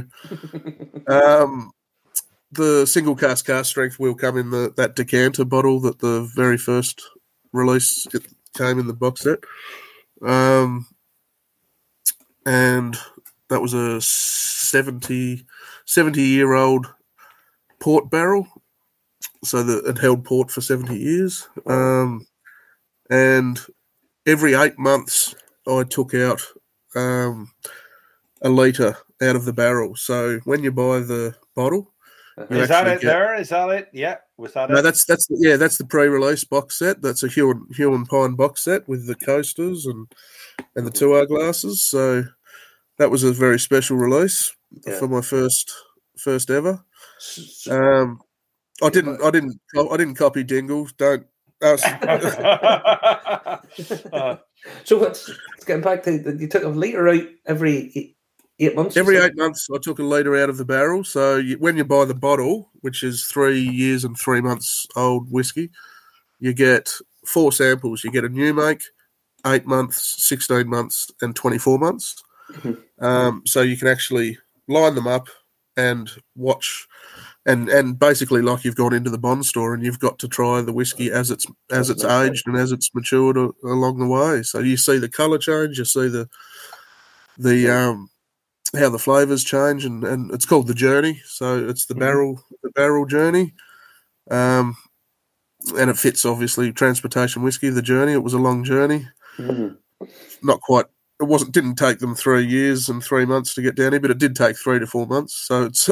um, the single cask cask strength will come in the that decanter bottle that the very first release it came in the box set. Um, and that was a seventy, seventy year old port barrel. So that it held port for seventy years. Um, and every eight months, I took out um, a litre out of the barrel. So when you buy the bottle, is that it? Get... There is that it? Yeah, was that no, it? that's that's yeah, that's the pre-release box set. That's a Hugh and, Hugh and Pine box set with the coasters and and the two hour glasses. So that was a very special release yeah. for my first first ever. Um, I didn't, I didn't, I didn't copy Dingle. Don't. Uh, so what's getting back to you took a litre out every eight, eight months? Every eight months, I took a litre out of the barrel. So you, when you buy the bottle, which is three years and three months old whiskey, you get four samples. You get a new make, eight months, sixteen months, and twenty-four months. Mm-hmm. Um, so you can actually line them up and watch and and basically like you've gone into the bond store and you've got to try the whiskey as it's as it's aged and as it's matured a, along the way. So you see the colour change, you see the the um how the flavours change, and, and it's called the journey. So it's the mm-hmm. barrel the barrel journey. Um and it fits obviously transportation whiskey, the journey. It was a long journey. Mm-hmm. Not quite it wasn't didn't take them three years and three months to get down here, but it did take three to four months. So it's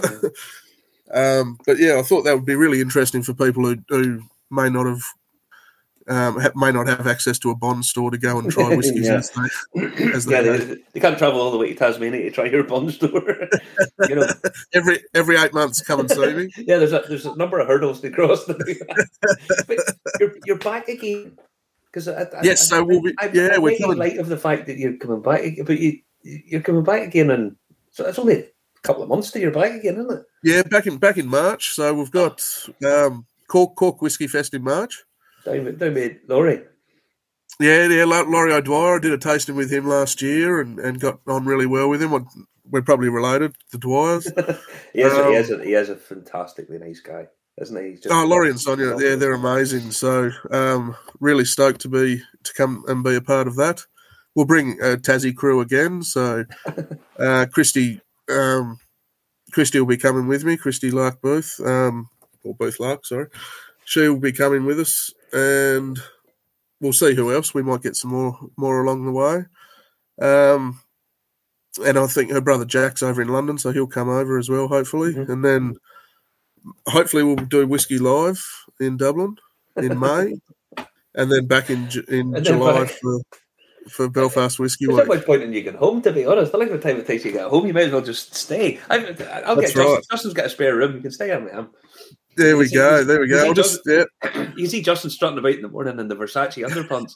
um but yeah, I thought that would be really interesting for people who, who may not have Um, may not have access to a bond store to go and try whiskies yeah. as they, as yeah, they, they, they can't travel all the way to Tasmania to try your bond store. you know, every every eight months, come and see me. yeah, there's a there's a number of hurdles to cross. But you're you're back again because yes, I, so we'll be. I'm, yeah, I'm we're making coming. light of the fact that you're coming back, but you you're coming back again, and so it's only a couple of months till you're back again, isn't it? Yeah, back in back in March. So we've got um, Cork Cork Whiskey Fest in March. Down, down with Laurie. Yeah, yeah, Laurie O'Dwyer. I did a tasting with him last year and, and got on really well with him. We're probably related, the Dwyers. he, is um, a, he, is a, he is a fantastically nice guy, isn't he? He's just oh, Laurie and Sonia, yeah, they're amazing. So um, really stoked to be to come and be a part of that. We'll bring a Tassie crew again. So uh, Christy, um, Christy will be coming with me. Christy Lark Booth, um, or Booth Lark, sorry. She will be coming with us, and we'll see who else. We might get some more more along the way. Um, and I think her brother Jack's over in London, so he'll come over as well, hopefully. Mm-hmm. And then hopefully we'll do Whiskey Live in Dublin in May, and then back in in July back. for for Belfast Whiskey Week. There's not much point in you getting home, to be honest. I like the time it takes you to get home. You may as well just stay. I, I'll That's get Justin. Right. Justin's got a spare room. You can stay on with him. There we see, go. There we go. I'll just yeah. You see Justin strutting about in the morning in the Versace underpants.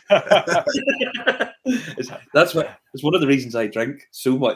That's what. It's one of the reasons I drink so much.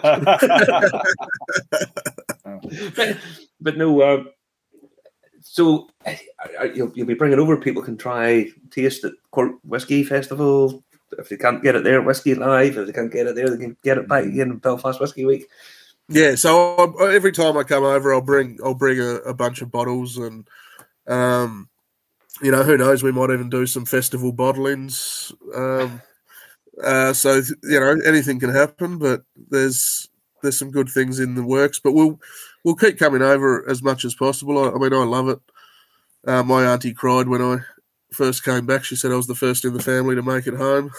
but, but no. Um, so you'll, you'll be bringing over. People can try taste at Cork Whiskey Festival. If they can't get it there, Whiskey Live. If they can't get it there, they can get it back again in Belfast Whiskey Week. Yeah, so I, every time I come over, I'll bring I'll bring a, a bunch of bottles, and um, you know, who knows, we might even do some festival bottlings. Um, uh, so you know, anything can happen, but there's there's some good things in the works. But we'll we'll keep coming over as much as possible. I, I mean, I love it. Uh, my auntie cried when I first came back. She said I was the first in the family to make it home.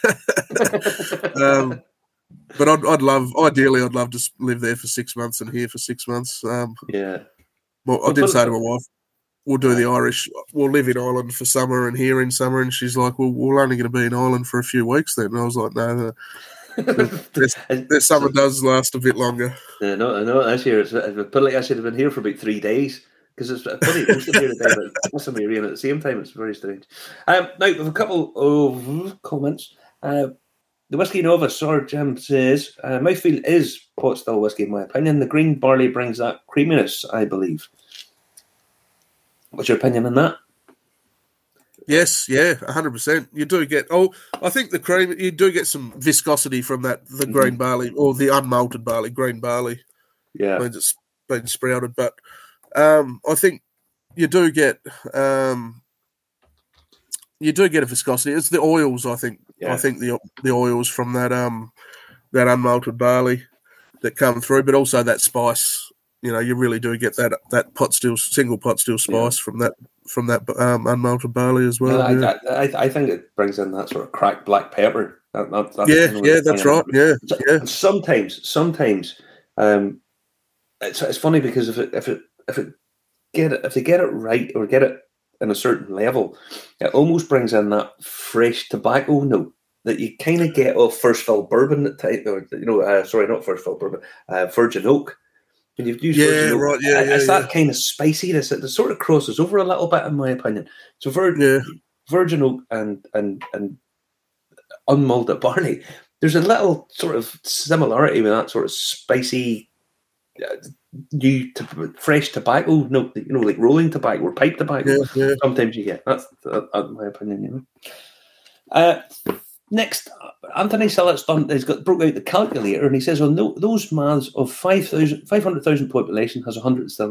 um, But I'd, I'd love, ideally, I'd love to live there for six months and here for six months. Um, yeah. Well, I did say to my wife, we'll do the Irish, we'll live in Ireland for summer and here in summer. And she's like, well, we're only going to be in Ireland for a few weeks then. And I was like, no, no. this, this summer does last a bit longer. Yeah, no, no, this year, it's, I put it like I should have been here for about three days. Because it's funny, most of here today, but most of me are in at the same time. It's very strange. Um, now, with a couple of comments. Uh, The Whiskey Novice, or Jim, says, uh, mouthfeel is pot still whiskey, in my opinion. The green barley brings that creaminess, I believe. What's your opinion on that? Yes, yeah, one hundred percent. You do get, oh, I think the cream, you do get some viscosity from that, the mm-hmm. green barley, or the unmalted barley, green barley. Yeah. Means it's been sprouted. But um, I think you do get, um, you do get a viscosity. It's the oils, I think. Yeah. I think the the oils from that um that unmalted barley that come through, but also that spice. You know, you really do get that that pot still single pot still spice yeah. from that from that um, unmalted barley as well. Yeah, yeah. I, I, I think it brings in that sort of cracked black pepper. That, that, that's yeah, yeah, that's right. Yeah, so, yeah. Sometimes, sometimes, um, it's it's funny because if it if it if it get it if they get it right or get it in a certain level, it almost brings in that fresh tobacco note that you kind of get off first fill bourbon at type, or you know, uh, sorry, not first fill bourbon, uh, Virgin Oak. When you've used yeah, Virgin Oak, right, yeah, it's yeah, that yeah. kind of spiciness that sort of crosses over a little bit, in my opinion. So Vir- yeah. Virgin Oak and and and unmalted barley, there's a little sort of similarity with that sort of spicy. Uh, new to, fresh tobacco, no, you know, like rolling tobacco or pipe tobacco. Yeah, yeah. Sometimes you get that's, that, that's my opinion. You know. Uh, next, Anthony Sillett's done. He's got broke out the calculator and he says, "Well, no, those maths of five thousand, five hundred thousand population has a hundred distilleries.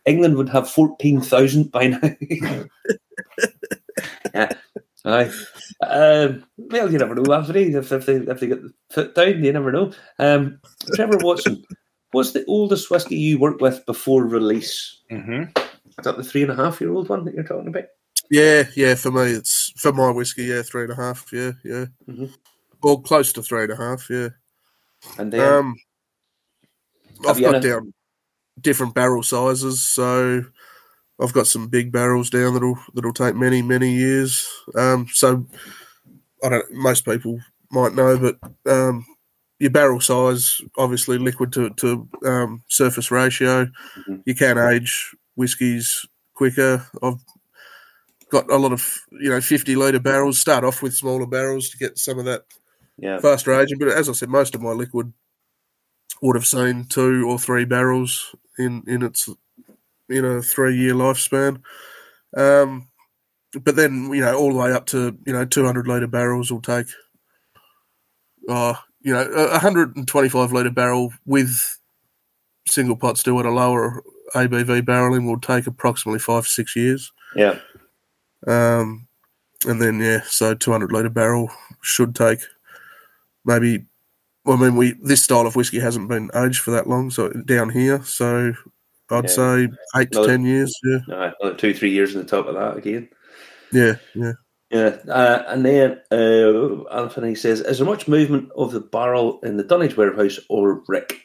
England would have fourteen thousand by now. Yeah. Aye. Um, well, you never know, Anthony. If, if, they, if they get the foot down, you never know. Um, Trevor Watson, what's the oldest whiskey you worked with before release? Mm-hmm. Is that the three and a half year old one that you're talking about? Yeah, yeah. For me, it's for my whiskey. Yeah, three and a half. Yeah, yeah. Mm-hmm. Or close to three and a half. Yeah. And then um, I've got down different barrel sizes, so I've got some big barrels down that'll that'll take many many years. Um, so I don't. Most people might know, but um, your barrel size, obviously liquid to to um, surface ratio, mm-hmm. you can age whiskies quicker. I've got a lot of you know fifty litre barrels. Start off with smaller barrels to get some of that yeah. faster aging. But as I said, most of my liquid would have seen two or three barrels in in its in a three year lifespan. Um, but then you know all the way up to you know two hundred litre barrels will take. Uh, you know, a one hundred twenty-five litre barrel with single pot still at a lower A B V barreling will take approximately five to six years. Yeah. Um, and then yeah, so two hundred litre barrel should take maybe. Well, I mean, we this style of whiskey hasn't been aged for that long, so down here, so I'd yeah. say eight another, to ten years. Yeah, no, another two, three years on the top of that again. Yeah, yeah. Yeah, uh, and then uh, Anthony says, is there much movement of the barrel in the Dunnage warehouse or Rick?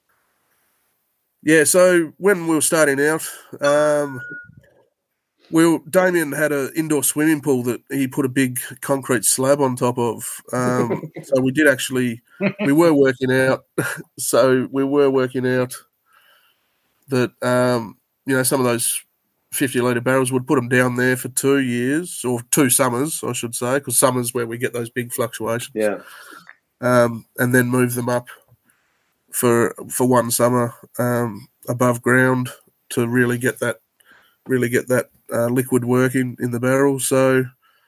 Yeah, so when we were starting out, um, we Damien had an indoor swimming pool that he put a big concrete slab on top of. Um, so we did actually, we were working out, so we were working out that, um, you know, some of those fifty litre barrels would put them down there for two years or two summers, I should say, because summer's where we get those big fluctuations. Yeah. Um, and then move them up for for one summer um, above ground to really get that really get that uh, liquid working in the barrel. So,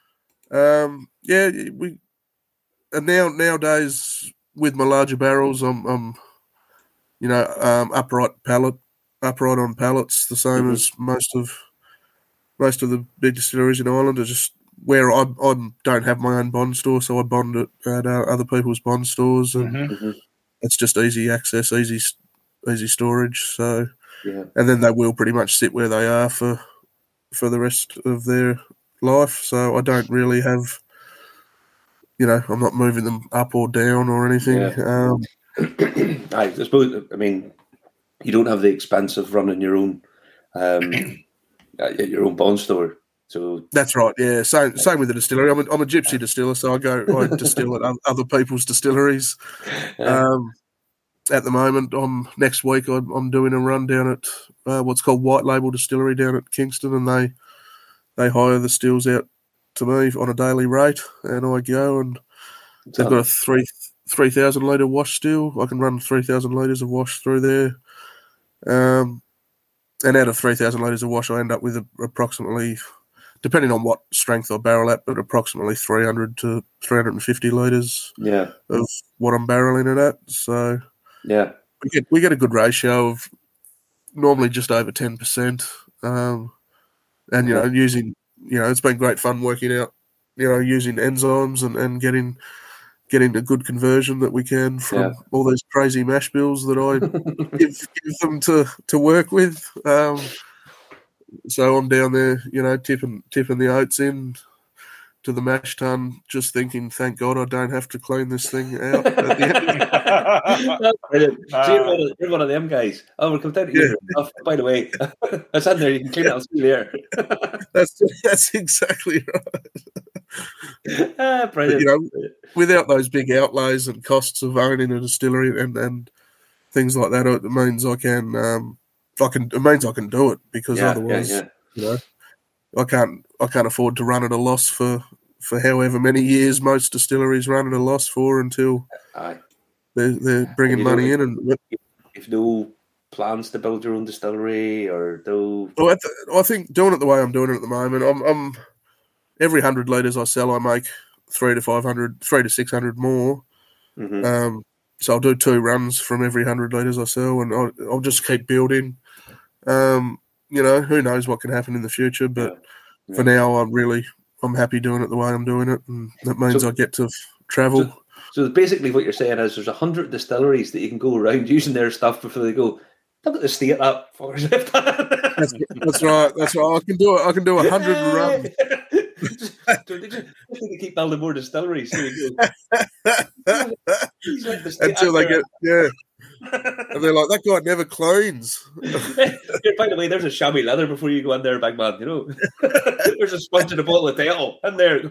um, yeah, we and now nowadays with my larger barrels, I'm, I'm you know, um, upright pallet. Upright on pallets, the same mm-hmm. as most of most of the big distilleries in Ireland. Are just where I I don't have my own bond store, so I bond it at uh, other people's bond stores, and mm-hmm. it's just easy access, easy easy storage. So, yeah. and then they will pretty much sit where they are for for the rest of their life. So I don't really have, you know, I'm not moving them up or down or anything. Yeah. Um, I suppose. I mean. You don't have the expense of running your own um, your own bond store, so that's right. Yeah, same same with the distillery. I'm a, I'm a gypsy distiller, so I go I distill at other people's distilleries. Um, at the moment, I'm next week. I'm, I'm doing a run down at uh, what's called White Label Distillery down at Kingston, and they they hire the stills out to me on a daily rate, and I go and they've got a three three thousand litre wash still. I can run three thousand litres of wash through there. Um, and out of three thousand litres of wash, I end up with a, approximately, depending on what strength I barrel at, but approximately three hundred to three hundred fifty litres yeah. of what I'm barreling it at. So yeah, we get we get a good ratio of normally just over ten percent. Um, and, you know, using, you know, it's been great fun working out, you know, using enzymes and, and getting... getting a good conversion that we can from yeah. all those crazy mash bills that I give, give them to, to work with. Um, so I'm down there, you know, tipping tipping the oats in to the mash tun, just thinking, thank God I don't have to clean this thing out at the end. Brilliant. Uh, so you're, one of, you're one of them guys. Oh, we'll come down to you. Yeah. Oh, by the way, that's in there. You can clean it. I'll see you there. that's, that's exactly right. Ah, brilliant. But, you know, without those big outlays and costs of owning a distillery and, and things like that, it means I can, um, I can, it means I can do it because yeah, otherwise, yeah, yeah. you know, I can't, I can't afford to run at a loss for, for however many years most distilleries run at a loss for until Aye. they're, they're bringing money in. And if no plans to build your own distillery or do, well, I, th- I think doing it the way I'm doing it at the moment, I'm, I'm every hundred litres I sell, I make three to five hundred, three to six hundred more. Mm-hmm. Um, so I'll do two runs from every hundred litres I sell, and I'll, I'll just keep building. Um, you know, who knows what can happen in the future. But yeah. Yeah. for now, I'm really I'm happy doing it the way I'm doing it, and that means So- I get to f- travel. So, so basically, what you're saying is there's a hundred distilleries that you can go around using their stuff before they go. Look at the state that fuckers left. That's, that's right. That's right. I can do it. I can do a hundred runs. just, just need to keep building more distilleries. Here we go. He's like the state Until they actor. get yeah, and they're like, that guy never cleans. By the way, there's a chamois leather before you go in there, big man. You know, there's a sponge and a bottle of Dettol in there.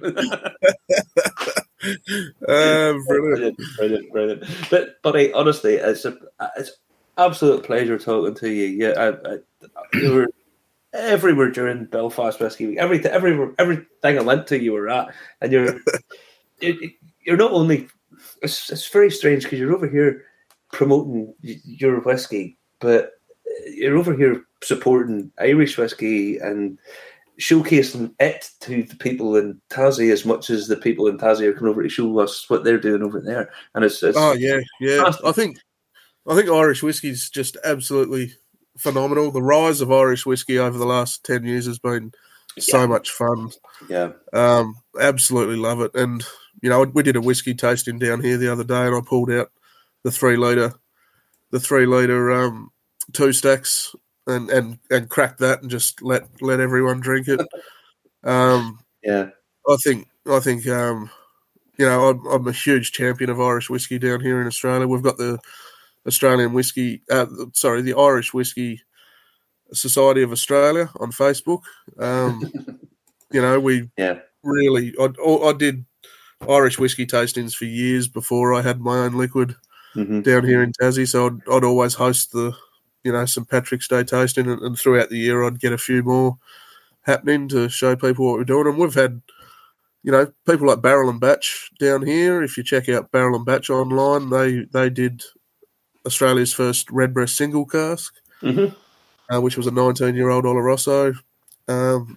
Um, brilliant. brilliant, brilliant, brilliant. But, buddy, honestly, it's a it's absolute pleasure talking to you. Yeah, I, I, you were everywhere during Belfast Whisky Week. Every every everything I went to, you were at, and you're it, you're not only. It's, it's very strange because you're over here promoting your whiskey, but you're over here supporting Irish whiskey and showcasing it to the people in Tassie as much as the people in Tassie are coming over to show us what they're doing over there. And it's, it's Oh yeah, yeah. fantastic. I think I think Irish whiskey's just absolutely phenomenal. The rise of Irish whiskey over the last ten years has been so Yeah. much fun. yeah, Um, absolutely love it. And you know, we did a whiskey tasting down here the other day, and I pulled out the three liter, the three liter um, two stacks, and, and and cracked that, and just let let everyone drink it. Um, yeah, I think I think um, you know I'm, I'm a huge champion of Irish whiskey down here in Australia. We've got the Australian whiskey, uh, sorry, the Irish Whiskey Society of Australia on Facebook. Um, you know, we yeah, really I, I did Irish whiskey tastings for years before I had my own liquid mm-hmm. down here in Tassie. So I'd, I'd always host the you know Saint Patrick's Day tasting, and, and throughout the year I'd get a few more happening to show people what we're doing. And we've had, you know, people like Barrel and Batch down here. If you check out Barrel and Batch online, they they did Australia's first Redbreast single cask, Mm-hmm. uh, which was a nineteen-year-old Oloroso. Um,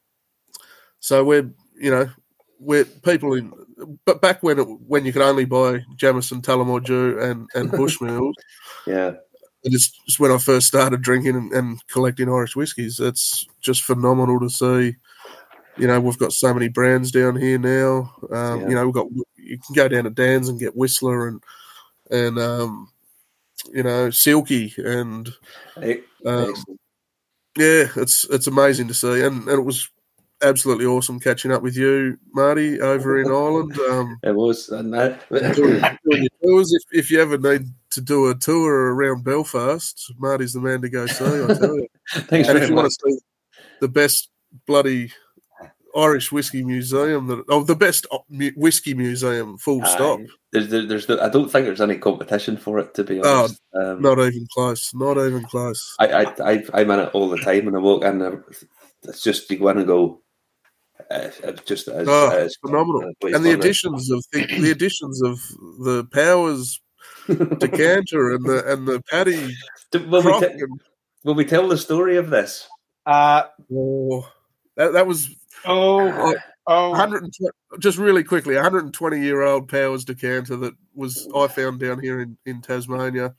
so we're, you know, we're people in, but back when it, when you could only buy Jameson, Tullamore Dew, and and Bushmills, yeah, it's just when I first started drinking and, and collecting Irish whiskies. It's just phenomenal to see. You know, we've got so many brands down here now. Um, Yeah. You know, we've got you can go down to Dan's and get Whistler and and um, you know Silky and Hey, um, excellent. yeah, it's it's amazing to see, and, and it was absolutely awesome catching up with you, Marty, over in Ireland. Um, It was, and that, doing, doing your tours. If, if you ever need to do a tour around Belfast, Marty's the man to go see. I tell you. thanks And very if you want much. to see the best bloody Irish whiskey museum, that oh, the best mu- whiskey museum, full stop. Aye. There's, there, there's, no, I don't think there's any competition for it, to be Oh, honest. um, Not even close. Not even close. I, I, I, I'm in it all the time when I walk in. uh, It's just you go in and go. Uh, it's just it's, Oh, it's phenomenal. it's And the fun, additions of the, the additions of the Powers decanter and the and the Paddy Do- Will we, crock. te- and, will we tell the story of this? Uh, oh, that, that was oh, oh, one hundred twenty, just really quickly, a one hundred twenty year old Powers decanter that was I found down here in, in Tasmania.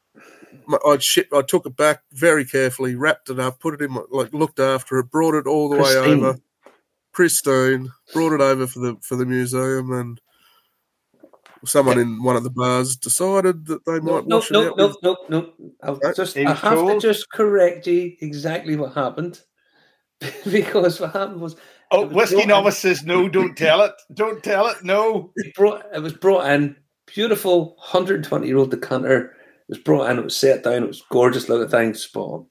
I ship, I took it back very carefully, wrapped it up, put it in, my, like looked after it, brought it all the way Pristine. over, pristine, brought it over for the for the museum, and someone in one of the bars decided that they No, might no, wash it no, out. no, with, no, no. I'll Right. just, He I was have to told. just correct you exactly what happened. Because what happened was oh, it was whiskey brought in- novice says no. Don't tell it. Don't tell it. No. it, brought, it was brought in, beautiful one hundred twenty year old decanter. It was brought in, it was set down, it was gorgeous looking thing, spot on.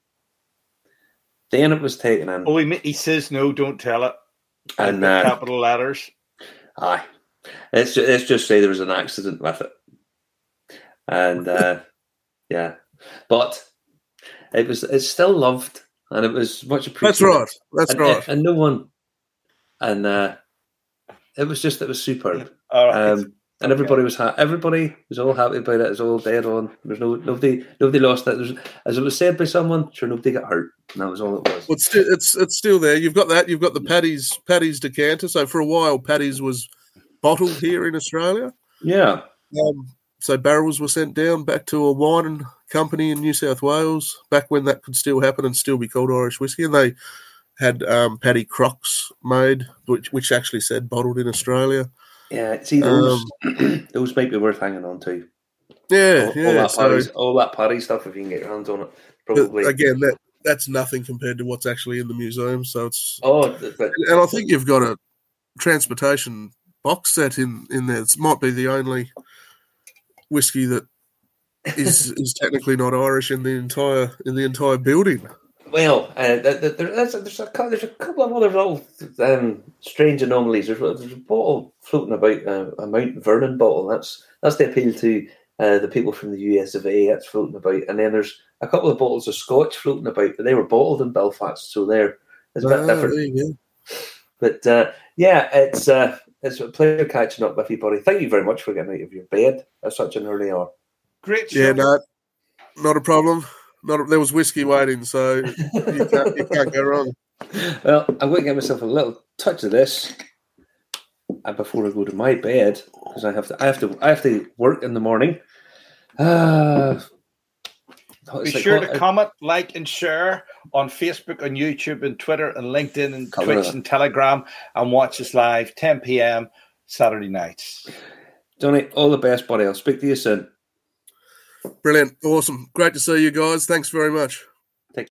Then it was taken in, Oh, he, he says no. Don't tell it. and With uh, capital letters. aye, let's just, let's just say there was an accident with it, and uh, yeah, but it was it's still loved and it was much appreciated. That's right. That's and, right. and no one, and uh, it was just it was superb. All right. Um, and everybody was ha- everybody was all happy about it. It was all dead on. There's no nobody nobody lost it. There's, as it was said by someone, sure nobody got hurt, and that was all it was. Well, it's still, it's it's still there. You've got that. You've got the Paddy's Paddy's decanter. So for a while, Paddy's was bottled here in Australia. Yeah, Um, so barrels were sent down back to a wine and company in New South Wales back when that could still happen and still be called Irish whiskey, and they had um, Paddy Crocks made, which which actually said bottled in Australia. Yeah, see those um, those might be worth hanging on to. Yeah, all, yeah. All that, so, Paddy's, all that Paddy stuff, if you can get your hands on it, probably. Again, that that's nothing compared to what's actually in the museum. So it's oh, but, and I think you've got a transportation box set in, in there. It might be the only whiskey that is is technically not Irish in the entire in the entire building. Well, uh, there's, there's, a, there's a couple of other little um, strange anomalies. There's, there's a bottle floating about, uh, a Mount Vernon bottle. That's that's the appeal to uh, the people from the U S of A. That's floating about. And then there's a couple of bottles of Scotch floating about, but they were bottled in Belfast, so they're it's a bit ah, different. But uh, yeah, it's uh, it's a pleasure catching up with you, buddy. Thank you very much for getting out of your bed at such an early hour. Great show. Yeah, no, not a problem. Not a, there was whiskey waiting, so you can't, you can't go wrong. Well, I'm going to give myself a little touch of this, and before I go to my bed, because I have to, I have to, I have to work in the morning. Uh, Be sure to comment, like, and share on Facebook, on YouTube, and Twitter, and LinkedIn, and Twitch, and Telegram, and watch us live ten p.m. Saturday nights. Johnny, all the best, buddy. I'll speak to you soon. Brilliant. Awesome. Great to see you guys. Thanks very much.